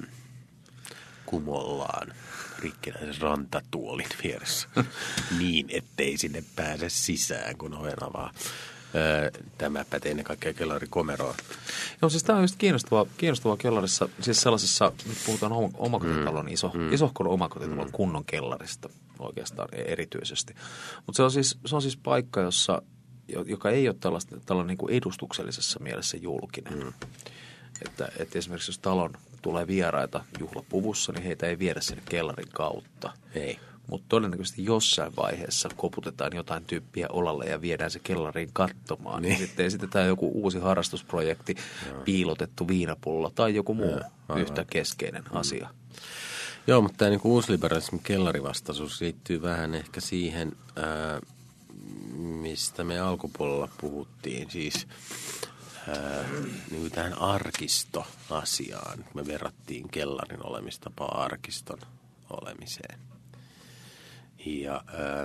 Kumollaan rikkinäisen rantatuolin vieressä niin, ettei sinne pääse sisään, kun oven avaa. Tämä pätee ennen kaikkea kellarikomeroon. Joo, siis tämä on just kiinnostavaa kellarissa, siis sellaisessa, nyt puhutaan omakotitalon, isohkon omakotitalon kunnon kellarista oikeastaan erityisesti. Mutta se on siis paikka, joka ei ole tällainen niin kuin edustuksellisessa mielessä julkinen. Että esimerkiksi jos talon tulee vieraita juhlapuvussa, niin heitä ei viedä sinne kellarin kautta. Ei. Mutta todennäköisesti jossain vaiheessa koputetaan jotain tyyppiä olalle ja viedään se kellariin katsomaan. Niin. Sitten esitetään joku uusi harrastusprojekti, piilotettu viinapullo tai joku muu yhtä keskeinen asia. Joo, mutta tämä niinku uusliberalismin kellarivastaisuus liittyy vähän ehkä siihen, mistä me alkupuolella puhuttiin. Siis niin tähän arkistoasiaan. Me verrattiin kellarin olemistapaa arkiston olemiseen. Ja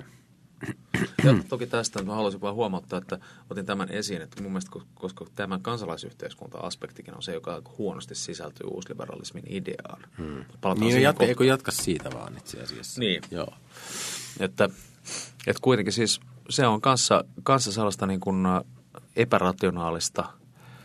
toki tästä mä haluaisin vaan huomauttaa, että otin tämän esiin, että mun mielestä koska tämän kansalaisyhteiskunta-aspektikin on se, joka huonosti sisältyy uusliberalismin ideaan. Niin, eikö jatka siitä vaan itse asiassa? Niin. Joo. Että kuitenkin siis se on kanssa sellaista niin kuin epärationaalista,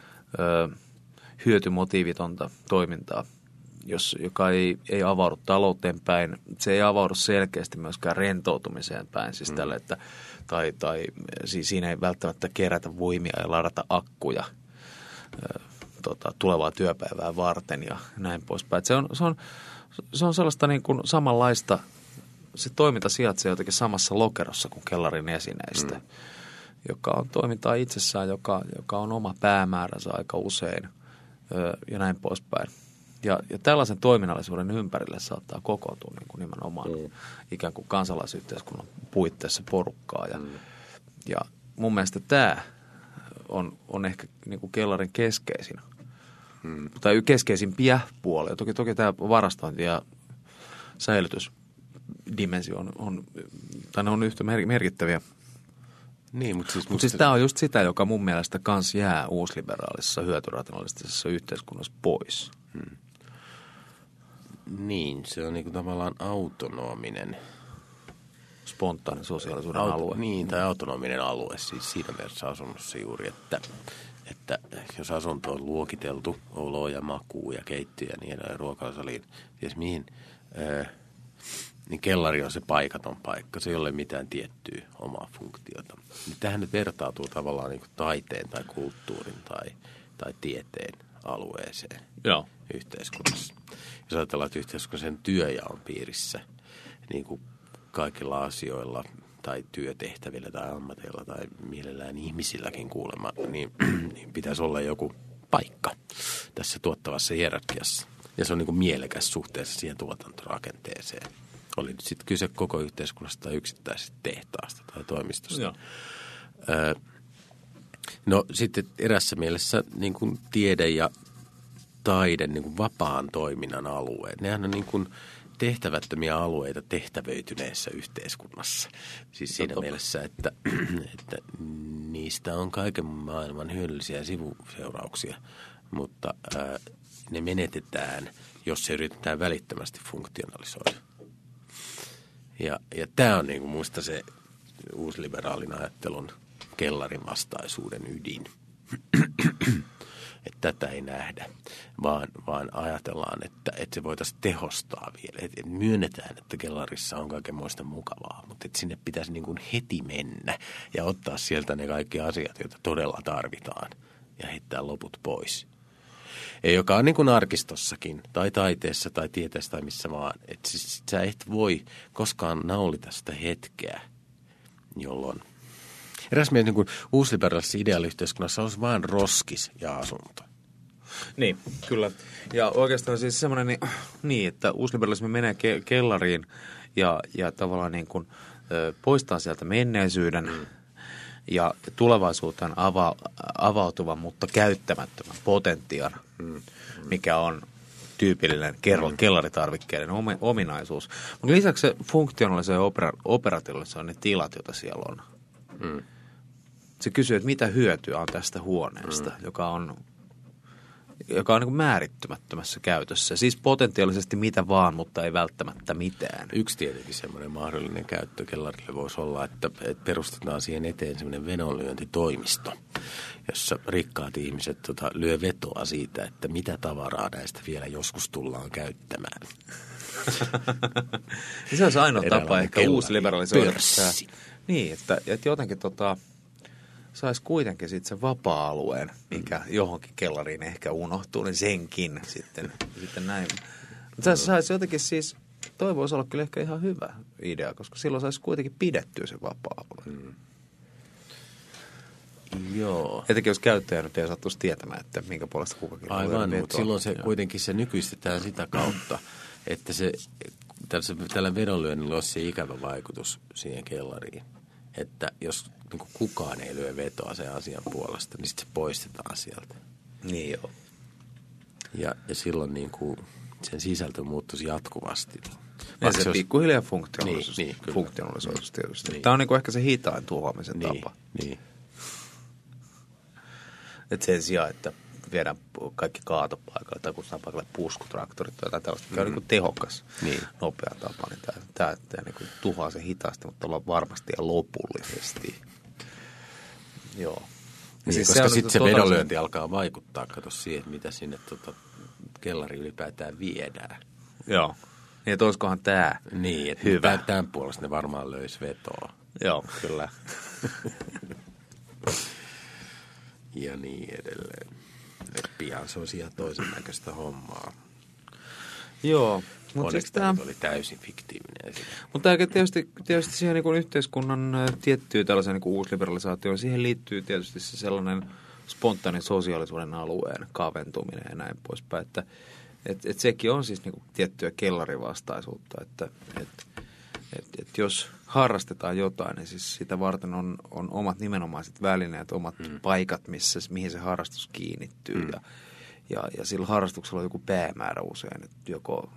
hyötymotiivitonta toimintaa, joka ei avaudu talouteen päin. Se ei avaudu selkeästi myöskään rentoutumiseen päin. Siis tälle, että, siis siinä ei välttämättä kerätä voimia ja ladata akkuja tulevaa työpäivää varten ja näin poispäin. Se on sellaista niin kuin samanlaista, se toiminta sijaitsee jotenkin samassa lokerossa kuin kellarin esineistä, joka on toimintaa itsessään, joka on oma päämääränsä aika usein ja näin poispäin. Ja tällaisen toiminnallisuuden ympärille saattaa kokoontua niin kuin nimenomaan ikään kuin kansalaisyhteiskunnan puitteissa porukkaa. Ja mun mielestä tämä on ehkä niin kuin kellarin keskeisin, tai keskeisimpiä puolia. Toki tämä varastointi ja säilytysdimensio on yhtä merkittäviä. Niin, mutta siis tämä on just sitä, joka mun mielestä kans jää uusliberaalissa hyötyrationalistisessa yhteiskunnassa pois. Niin, se on niinku tavallaan autonominen. Spontaani sosiaalisuuden alue. Niin, tai autonominen alue siis siinä mielessä asunnossa juuri, että jos asunto on luokiteltu oloa ja makuu ja keittiö ja niin edelleen ruokaosaliin, ties mihin, niin kellari on se paikaton paikka. Se ei ole mitään tiettyä omaa funktiota. Tähän nyt vertautuu tavallaan niin kuin taiteen tai kulttuurin tai tieteen alueeseen yhteiskunnassa. Jos ajatellaan, että yhteiskunnan työjaon piirissä niin kuin kaikilla asioilla tai työtehtävillä tai ammateilla tai mielellään ihmisilläkin kuulemma, niin pitäisi olla joku paikka tässä tuottavassa hierarkiassa. Ja se on niin kuin mielekäs suhteessa siihen tuotantorakenteeseen. Oli nyt sitten kyse koko yhteiskunnasta tai yksittäisestä tehtaasta tai toimistosta. Joo. No sitten erässä mielessä niin kuin tiede ja taide, niin kuin vapaan toiminnan alueet, nehän on niin kuin tehtävättömiä alueita tehtävöityneessä yhteiskunnassa. Siis siinä mielessä, että niistä on kaiken maailman hyödyllisiä sivuseurauksia mutta ne menetetään, jos se yritetään välittömästi funktionalisoida. Ja tämä on niinku muista se uusliberaalin ajattelun kellarin vastaisuuden ydin. Että tätä ei nähdä, vaan ajatellaan, että se voitaisiin tehostaa vielä. Että myönnetään, että kellarissa on kaikenmoista mukavaa, mutta että sinne pitäisi niin kuin heti mennä ja ottaa sieltä ne kaikki asiat, joita todella tarvitaan ja heittää loput pois. Ja joka on niin kuin arkistossakin tai taiteessa tai tieteessä tai missä vaan. Että siis sä et voi koskaan naulita sitä hetkeä, jolloin eräs mielessä niin uusliberalisessa ideaaliyhteiskunnassa olisi vain roskis ja asunto. Niin, kyllä. Ja oikeastaan siis semmoinen, niin että uusliberalismi menee kellariin ja tavallaan niin kuin poistaa sieltä menneisyyden ja tulevaisuuteen avautuvan, mutta käyttämättömän potentiaan, mikä on tyypillinen kellaritarvikkeiden ominaisuus. Mutta lisäksi se funktionaalisen ja operatiivisen on ne tilat, joita siellä on. Se kysyy, että mitä hyötyä on tästä huoneesta, joka on niin kuin määrittymättömässä käytössä. Siis potentiaalisesti mitä vaan, mutta ei välttämättä mitään. Yksi tietenkin semmoinen mahdollinen käyttö kellarille voisi olla, että perustetaan siihen eteen semmoinen vedonlyöntitoimisto, jossa rikkaat ihmiset lyö vetoa siitä, että mitä tavaraa näistä vielä joskus tullaan käyttämään. Se olisi ainoa tapa ehkä uusliberalisoida. Niin, että jotenkin saisi kuitenkin sitten sen vapaa-alueen, mikä johonkin kellariin ehkä unohtuu, niin senkin sitten näin. Mutta se saisi jotenkin siis, toi voisi olla kyllä ehkä ihan hyvä idea, koska silloin saisi kuitenkin pidettyä sen vapaa-alueen. Joo. Etenkin jos käyttäjä nyt ei sattuisi tietämään, että minkä puolesta kukakin on. Aivan, mutta silloin se kuitenkin se nykyistetään sitä kautta, että tällä vedonlyönnillä olisi se ikävä vaikutus siihen kellariin. Että jos niin kuin kukaan ei lyö vetoa sen asian puolesta, niin sitten se poistetaan sieltä. Niin joo. Ja silloin niin kuin sen sisältö muuttuisi jatkuvasti. Ja se pikkuhiljaa funktionaalisoitus tietysti. Niin. Tämä on niin kuin ehkä se hitain tuhoamisen tapa. Niin. Että sen sijaan, että viedään kaikki kaatopaikalle tai kutsutaan paikalle puskutraktorit tai jotain tällaista, mikä on niin kuin tehokas, nopea tapa, niin tämä niin kuin tuhoaa se hitaasti, mutta ollaan varmasti ja lopullisesti. Joo. Niin, siis koska sitten se vedonlyönti alkaa vaikuttaa, kato siihen, mitä sinne kellari ylipäätään viedään. Joo. Niin, että olisikohan tämä niin, että hyvä. Tämän puolesta ne varmaan löisi vetoa. Joo, kyllä. Ja niin edelleen. Et pian se olisi ihan toisen näköistä hommaa. Joo. Onneksi tämä oli täysin fiktiivinen esine. Mutta tietysti siihen niin kuin yhteiskunnan tiettyyn tällaiseen niin kuin uusliberalisaatioon, siihen liittyy tietysti se sellainen spontaanin sosiaalisuuden alueen kaventuminen ja näin poispäin. Että sekin on siis niin kuin tiettyä kellarivastaisuutta, että jos harrastetaan jotain, niin siis sitä varten on omat nimenomaiset välineet, omat paikat, mihin se harrastus kiinnittyy. Ja sillä harrastuksella on joku päämäärä usein, että joko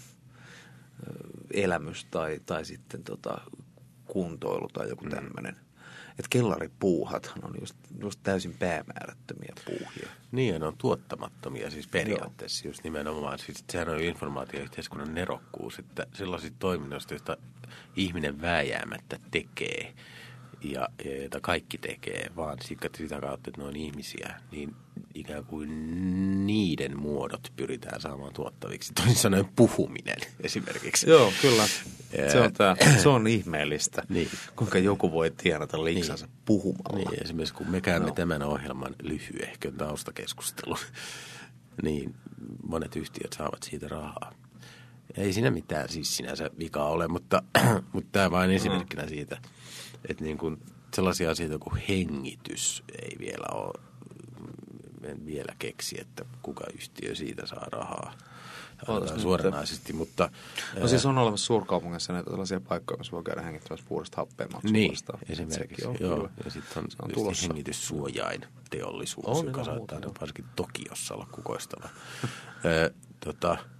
elämys tai sitten kuntoilu tai joku tämmöinen. Että kellaripuuhathan on just täysin päämäärättömiä puuhia. Niin, ne on tuottamattomia siis periaatteessa just nimenomaan. Siis sehän on informaatioyhteiskunnan nerokkuus, että sellaisista toiminnoista, joista ihminen vääjäämättä tekee ja jota kaikki tekee, vaan sitä kautta, että ne on ihmisiä, niin ikään kuin niiden muodot pyritään saamaan tuottaviksi. Toisin sanoen puhuminen esimerkiksi. Joo, kyllä. Se on ihmeellistä, niin. Kuinka joku voi tienata liksansa puhumalla. Niin, esimerkiksi kun me käymme tämän ohjelman lyhyehkön taustakeskustelun, niin monet yhtiöt saavat siitä rahaa. Ei siinä mitään siis sinänsä vikaa ole, mutta tämä vain esimerkkinä siitä, että niin kuin sellaisia asioita kuin hengitys ei vielä ole, en vielä keksi, että kuka yhtiö siitä saa rahaa. Suoranaisesti, mutta... No siis on olemassa suurkaupungissa näitä tällaisia paikkoja, missä voi käydä hengittämässä puhdasta happea niin, esimerkiksi. Joo. Ja sitten on hengityssuojain teollisuus, joka saattaa varsinkin Tokiossa olla kukoistava.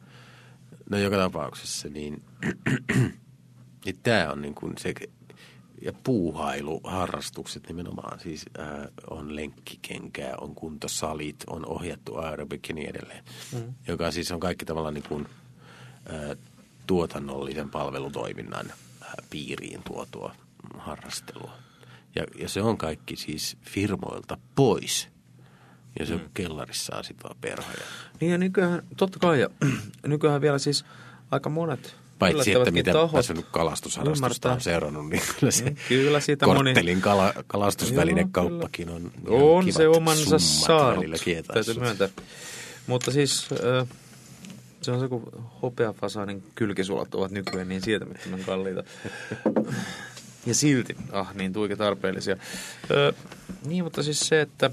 No joka tapauksessa, niin tämä on niin kuin se Ja puuhailuharrastukset nimenomaan. Siis on lenkkikenkää, on kuntosalit, on ohjattu aerobik ja niin edelleen. Joka siis on kaikki tavallaan niin kuin tuotannollisen palvelutoiminnan piiriin tuotua harrastelua. Ja se on kaikki siis firmoilta pois. Ja se on kellarissaan sitten vaan perhoja. Niin ja nykyään, totta kai, ja nykyään vielä siis aika monet paitsi että mitä tässä nyt kalastusharrastusta on seurannut, niin kyllä se kyllä siitä korttelin kalastusvälinekauppakin on se omansa saanut, täytyy myöntää. Mutta siis se on se, kun hopeafasaanin kylkisulat ovat nykyään niin sietämättömän kalliita. Ja silti, niin tuike tarpeellisia. Niin, mutta siis se, että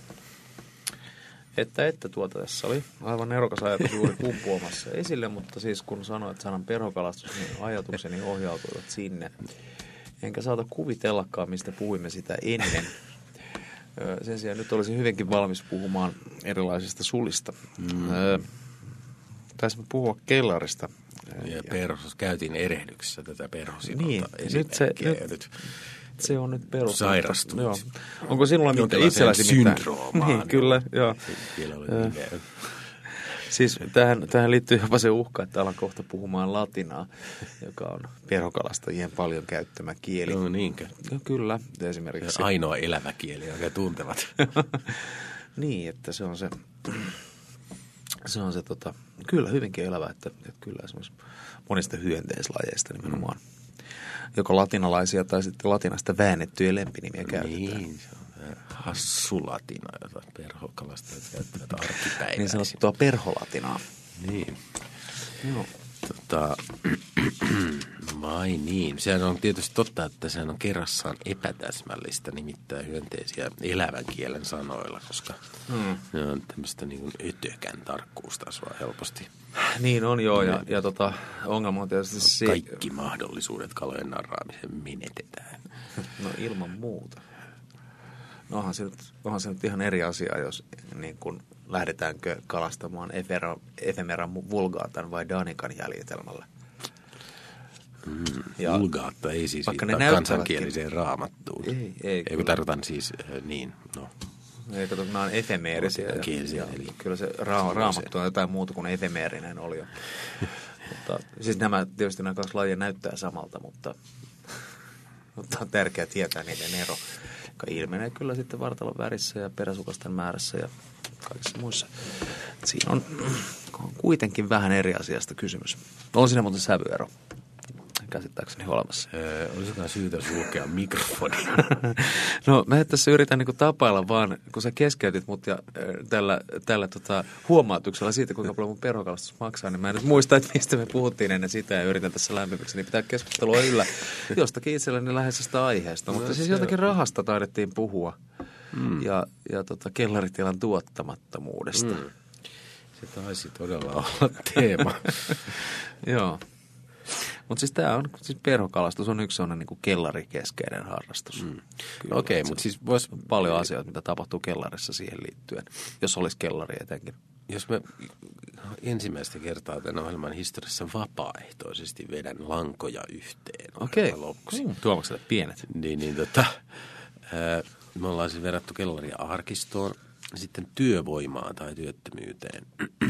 tässä oli aivan nerokas ajatus juuri kumpuamassa esille, mutta siis kun sanoit sanan perhokalastus, niin ajatukseni ohjautuivat sinne. Enkä saata kuvitellakaan, mistä puhuimme sitä ennen. Sen sijaan nyt olisin hyvinkin valmis puhumaan erilaisista sulista. Taisimme puhua kellarista. Ja perhos, käytiin erehdyksessä tätä perhosinolta niin, nyt se on nyt perustunut. Sairastunut. Joo. Onko sinulla itselläsi syndroomaa? Niin, kyllä, joo. Siis tähän liittyy jopa se uhka, että alan kohta puhumaan latinaa, joka on perhokalastajien paljon käyttämä kieli. No niinkö? No, kyllä, esimerkiksi. Ainoa elävä kieli, joka tuntevat. Niin, että se on se kyllä hyvinkin elävä, että kyllä esimerkiksi monista hyönteislajeista nimenomaan. Joko latinalaisia tai sitten latinasta väännettyjä lempinimiä käytetään. Niin, se on hassu latina, jota perhokalastajat käyttävät arkipäiväisin. Niin sanottua perholatinaa. Niin. Joo. Vai niin. Sehän on tietysti totta, että sehän on kerrassaan epätäsmällistä nimittäin hyönteisiä elävän kielen sanoilla, koska ne on tämmöistä niin kuin ötökän tarkkuustasoa helposti. Niin on joo, ja ongelma on tietysti se. Kaikki mahdollisuudet kalojen narraamiseen menetetään. No ilman muuta. No onhan se nyt ihan eri asia, jos niin kun lähdetäänkö kalastamaan efemeran vulgaatan vai danikan jäljitelmällä. Vulgaatta ei siis viittaa kansankieliseen raamattuun. Ei kun tarkoitan siis niin, no. Ei kato, nämä on efemeerisiä. Kyllä se raamattu on jotain muuta kuin efemeerinen oli jo. Mutta, siis tietysti nämä kaksi lajia näyttää samalta, mutta on tärkeää tietää niiden ero, joka ilmenee kyllä sitten vartalon värissä ja peräsukasten määrässä ja kaikissa muissa. Siinä on kuitenkin vähän eri asiasta kysymys. On siinä muuten sävyero. Käsittääkseni olemassa. Olisikohan syytä sulkea mikrofoni? No mä tässä yritän niinku tapailla vaan, kun sä keskeytit mut ja tällä huomautuksella siitä, kuinka paljon mun perhokalastus maksaa, niin mä en nyt muista, että mistä me puhuttiin ennen sitä ja yritän tässä lämpimiksi, niin pitää keskustelua yllä jostakin itselleni läheisestä aiheesta. Mutta siis jotakin rahasta taidettiin puhua ja kellaritilan tuottamattomuudesta. Se taisi todella olla teema. Joo. Mutta siis tämä on, siis perhokalastus on yksi sellainen niin kellarikeskeinen harrastus. Okei, mutta siis voisi paljon asioita, mitä tapahtuu kellarissa siihen liittyen, jos olisi kellari etenkin. Jos mä ensimmäistä kertaa tämän ohjelman historiassa vapaaehtoisesti vedän lankoja yhteen. Okei, tuomakselle pienet. Me ollaan siis verrattu kellaria arkistoon, sitten työvoimaan tai työttömyyteen.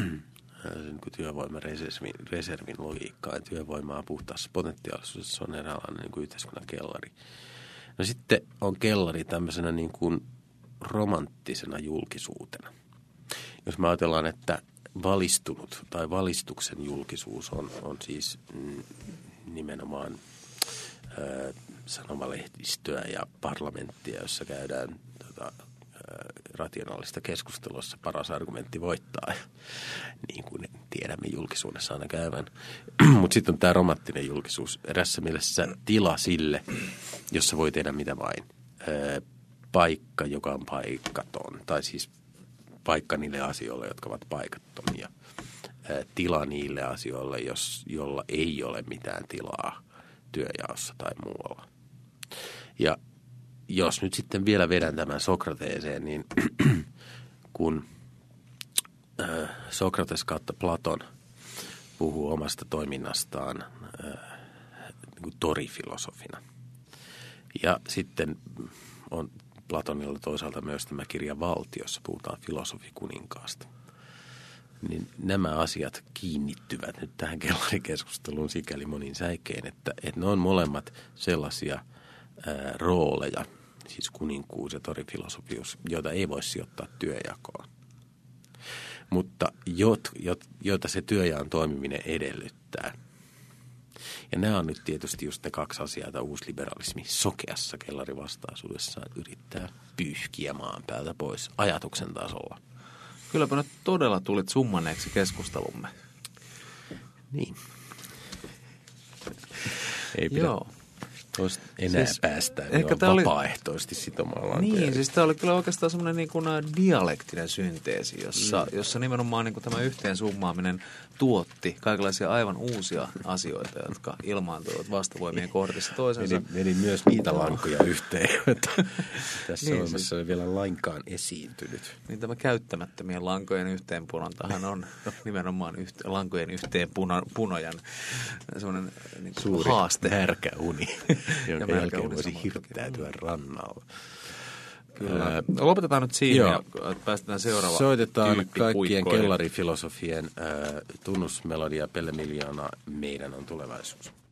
Työvoimareservin logiikkaa ja työvoimaa puhtaassa potentiaalisuudessa on eräänlainen niin kuin yhteiskunnan kellari. No sitten on kellari tämmöisenä niin kuin romanttisena julkisuutena. Jos me ajatellaan, että valistunut tai valistuksen julkisuus on siis nimenomaan sanomalehdistöä ja parlamenttia, jossa käydään rationaalista keskustelussa paras argumentti voittaa, niin kuin tiedämme julkisuudessa aina käyvän. Mutta sitten on tämä romanttinen julkisuus, erässä mielessä tila sille, jossa voi tehdä mitä vain. Paikka, joka on paikaton, tai siis paikka niille asioille, jotka ovat paikattomia. Tila niille asioille, jolla ei ole mitään tilaa työjaossa tai muualla. Ja jos nyt sitten vielä vedän tämän Sokrateeseen, niin kun Sokrates kautta Platon puhuu omasta toiminnastaan niin kuin torifilosofina Ja sitten on Platonilla toisaalta myös tämä kirja Valtiossa, puhutaan filosofikuninkaasta. Niin nämä asiat kiinnittyvät nyt tähän kellarikeskusteluun sikäli monin säikeen, että ne on molemmat sellaisia rooleja, siis kuninkuus ja torifilosofius, joita ei voi sijoittaa työjakoon. Mutta joita se työjaan toimiminen edellyttää. Ja nämä on nyt tietysti just ne kaksi asiaa, joita uusliberalismi sokeassa kellarivastaisuudessaan yrittää pyyhkiä maan päältä pois ajatuksen tasolla. Kylläpä nyt todella tulit summanneeksi keskustelumme. Niin. Ei pidä enää siis päästä vapaaehtoisesti sitomaan lankoja. Niin, siis tämä oli kyllä oikeastaan semmoinen niin kuin dialektinen synteesi, jossa nimenomaan niin kuin tämä yhteensummaaminen tuotti kaikenlaisia aivan uusia asioita, jotka ilmaantuivat vastavoimien kohdissa toisensa. Meni myös niitä lankoja yhteen, joita tässä niin, olemassa ei vielä lainkaan esiintynyt. Niin tämä käyttämättömien lankojen yhteenpunontahan on nimenomaan lankojen yhteenpunojan semmoinen niin suuri haaste. Märkä uni, jonka jälkeen voisi hirttäytyä rannalla. Kyllä. Lopetetaan nyt siinä ja päästetään seuraava soitetaan kaikkien kellarifilosofien tunnusmelodia Pelle Miljoona, meidän on tulevaisuus.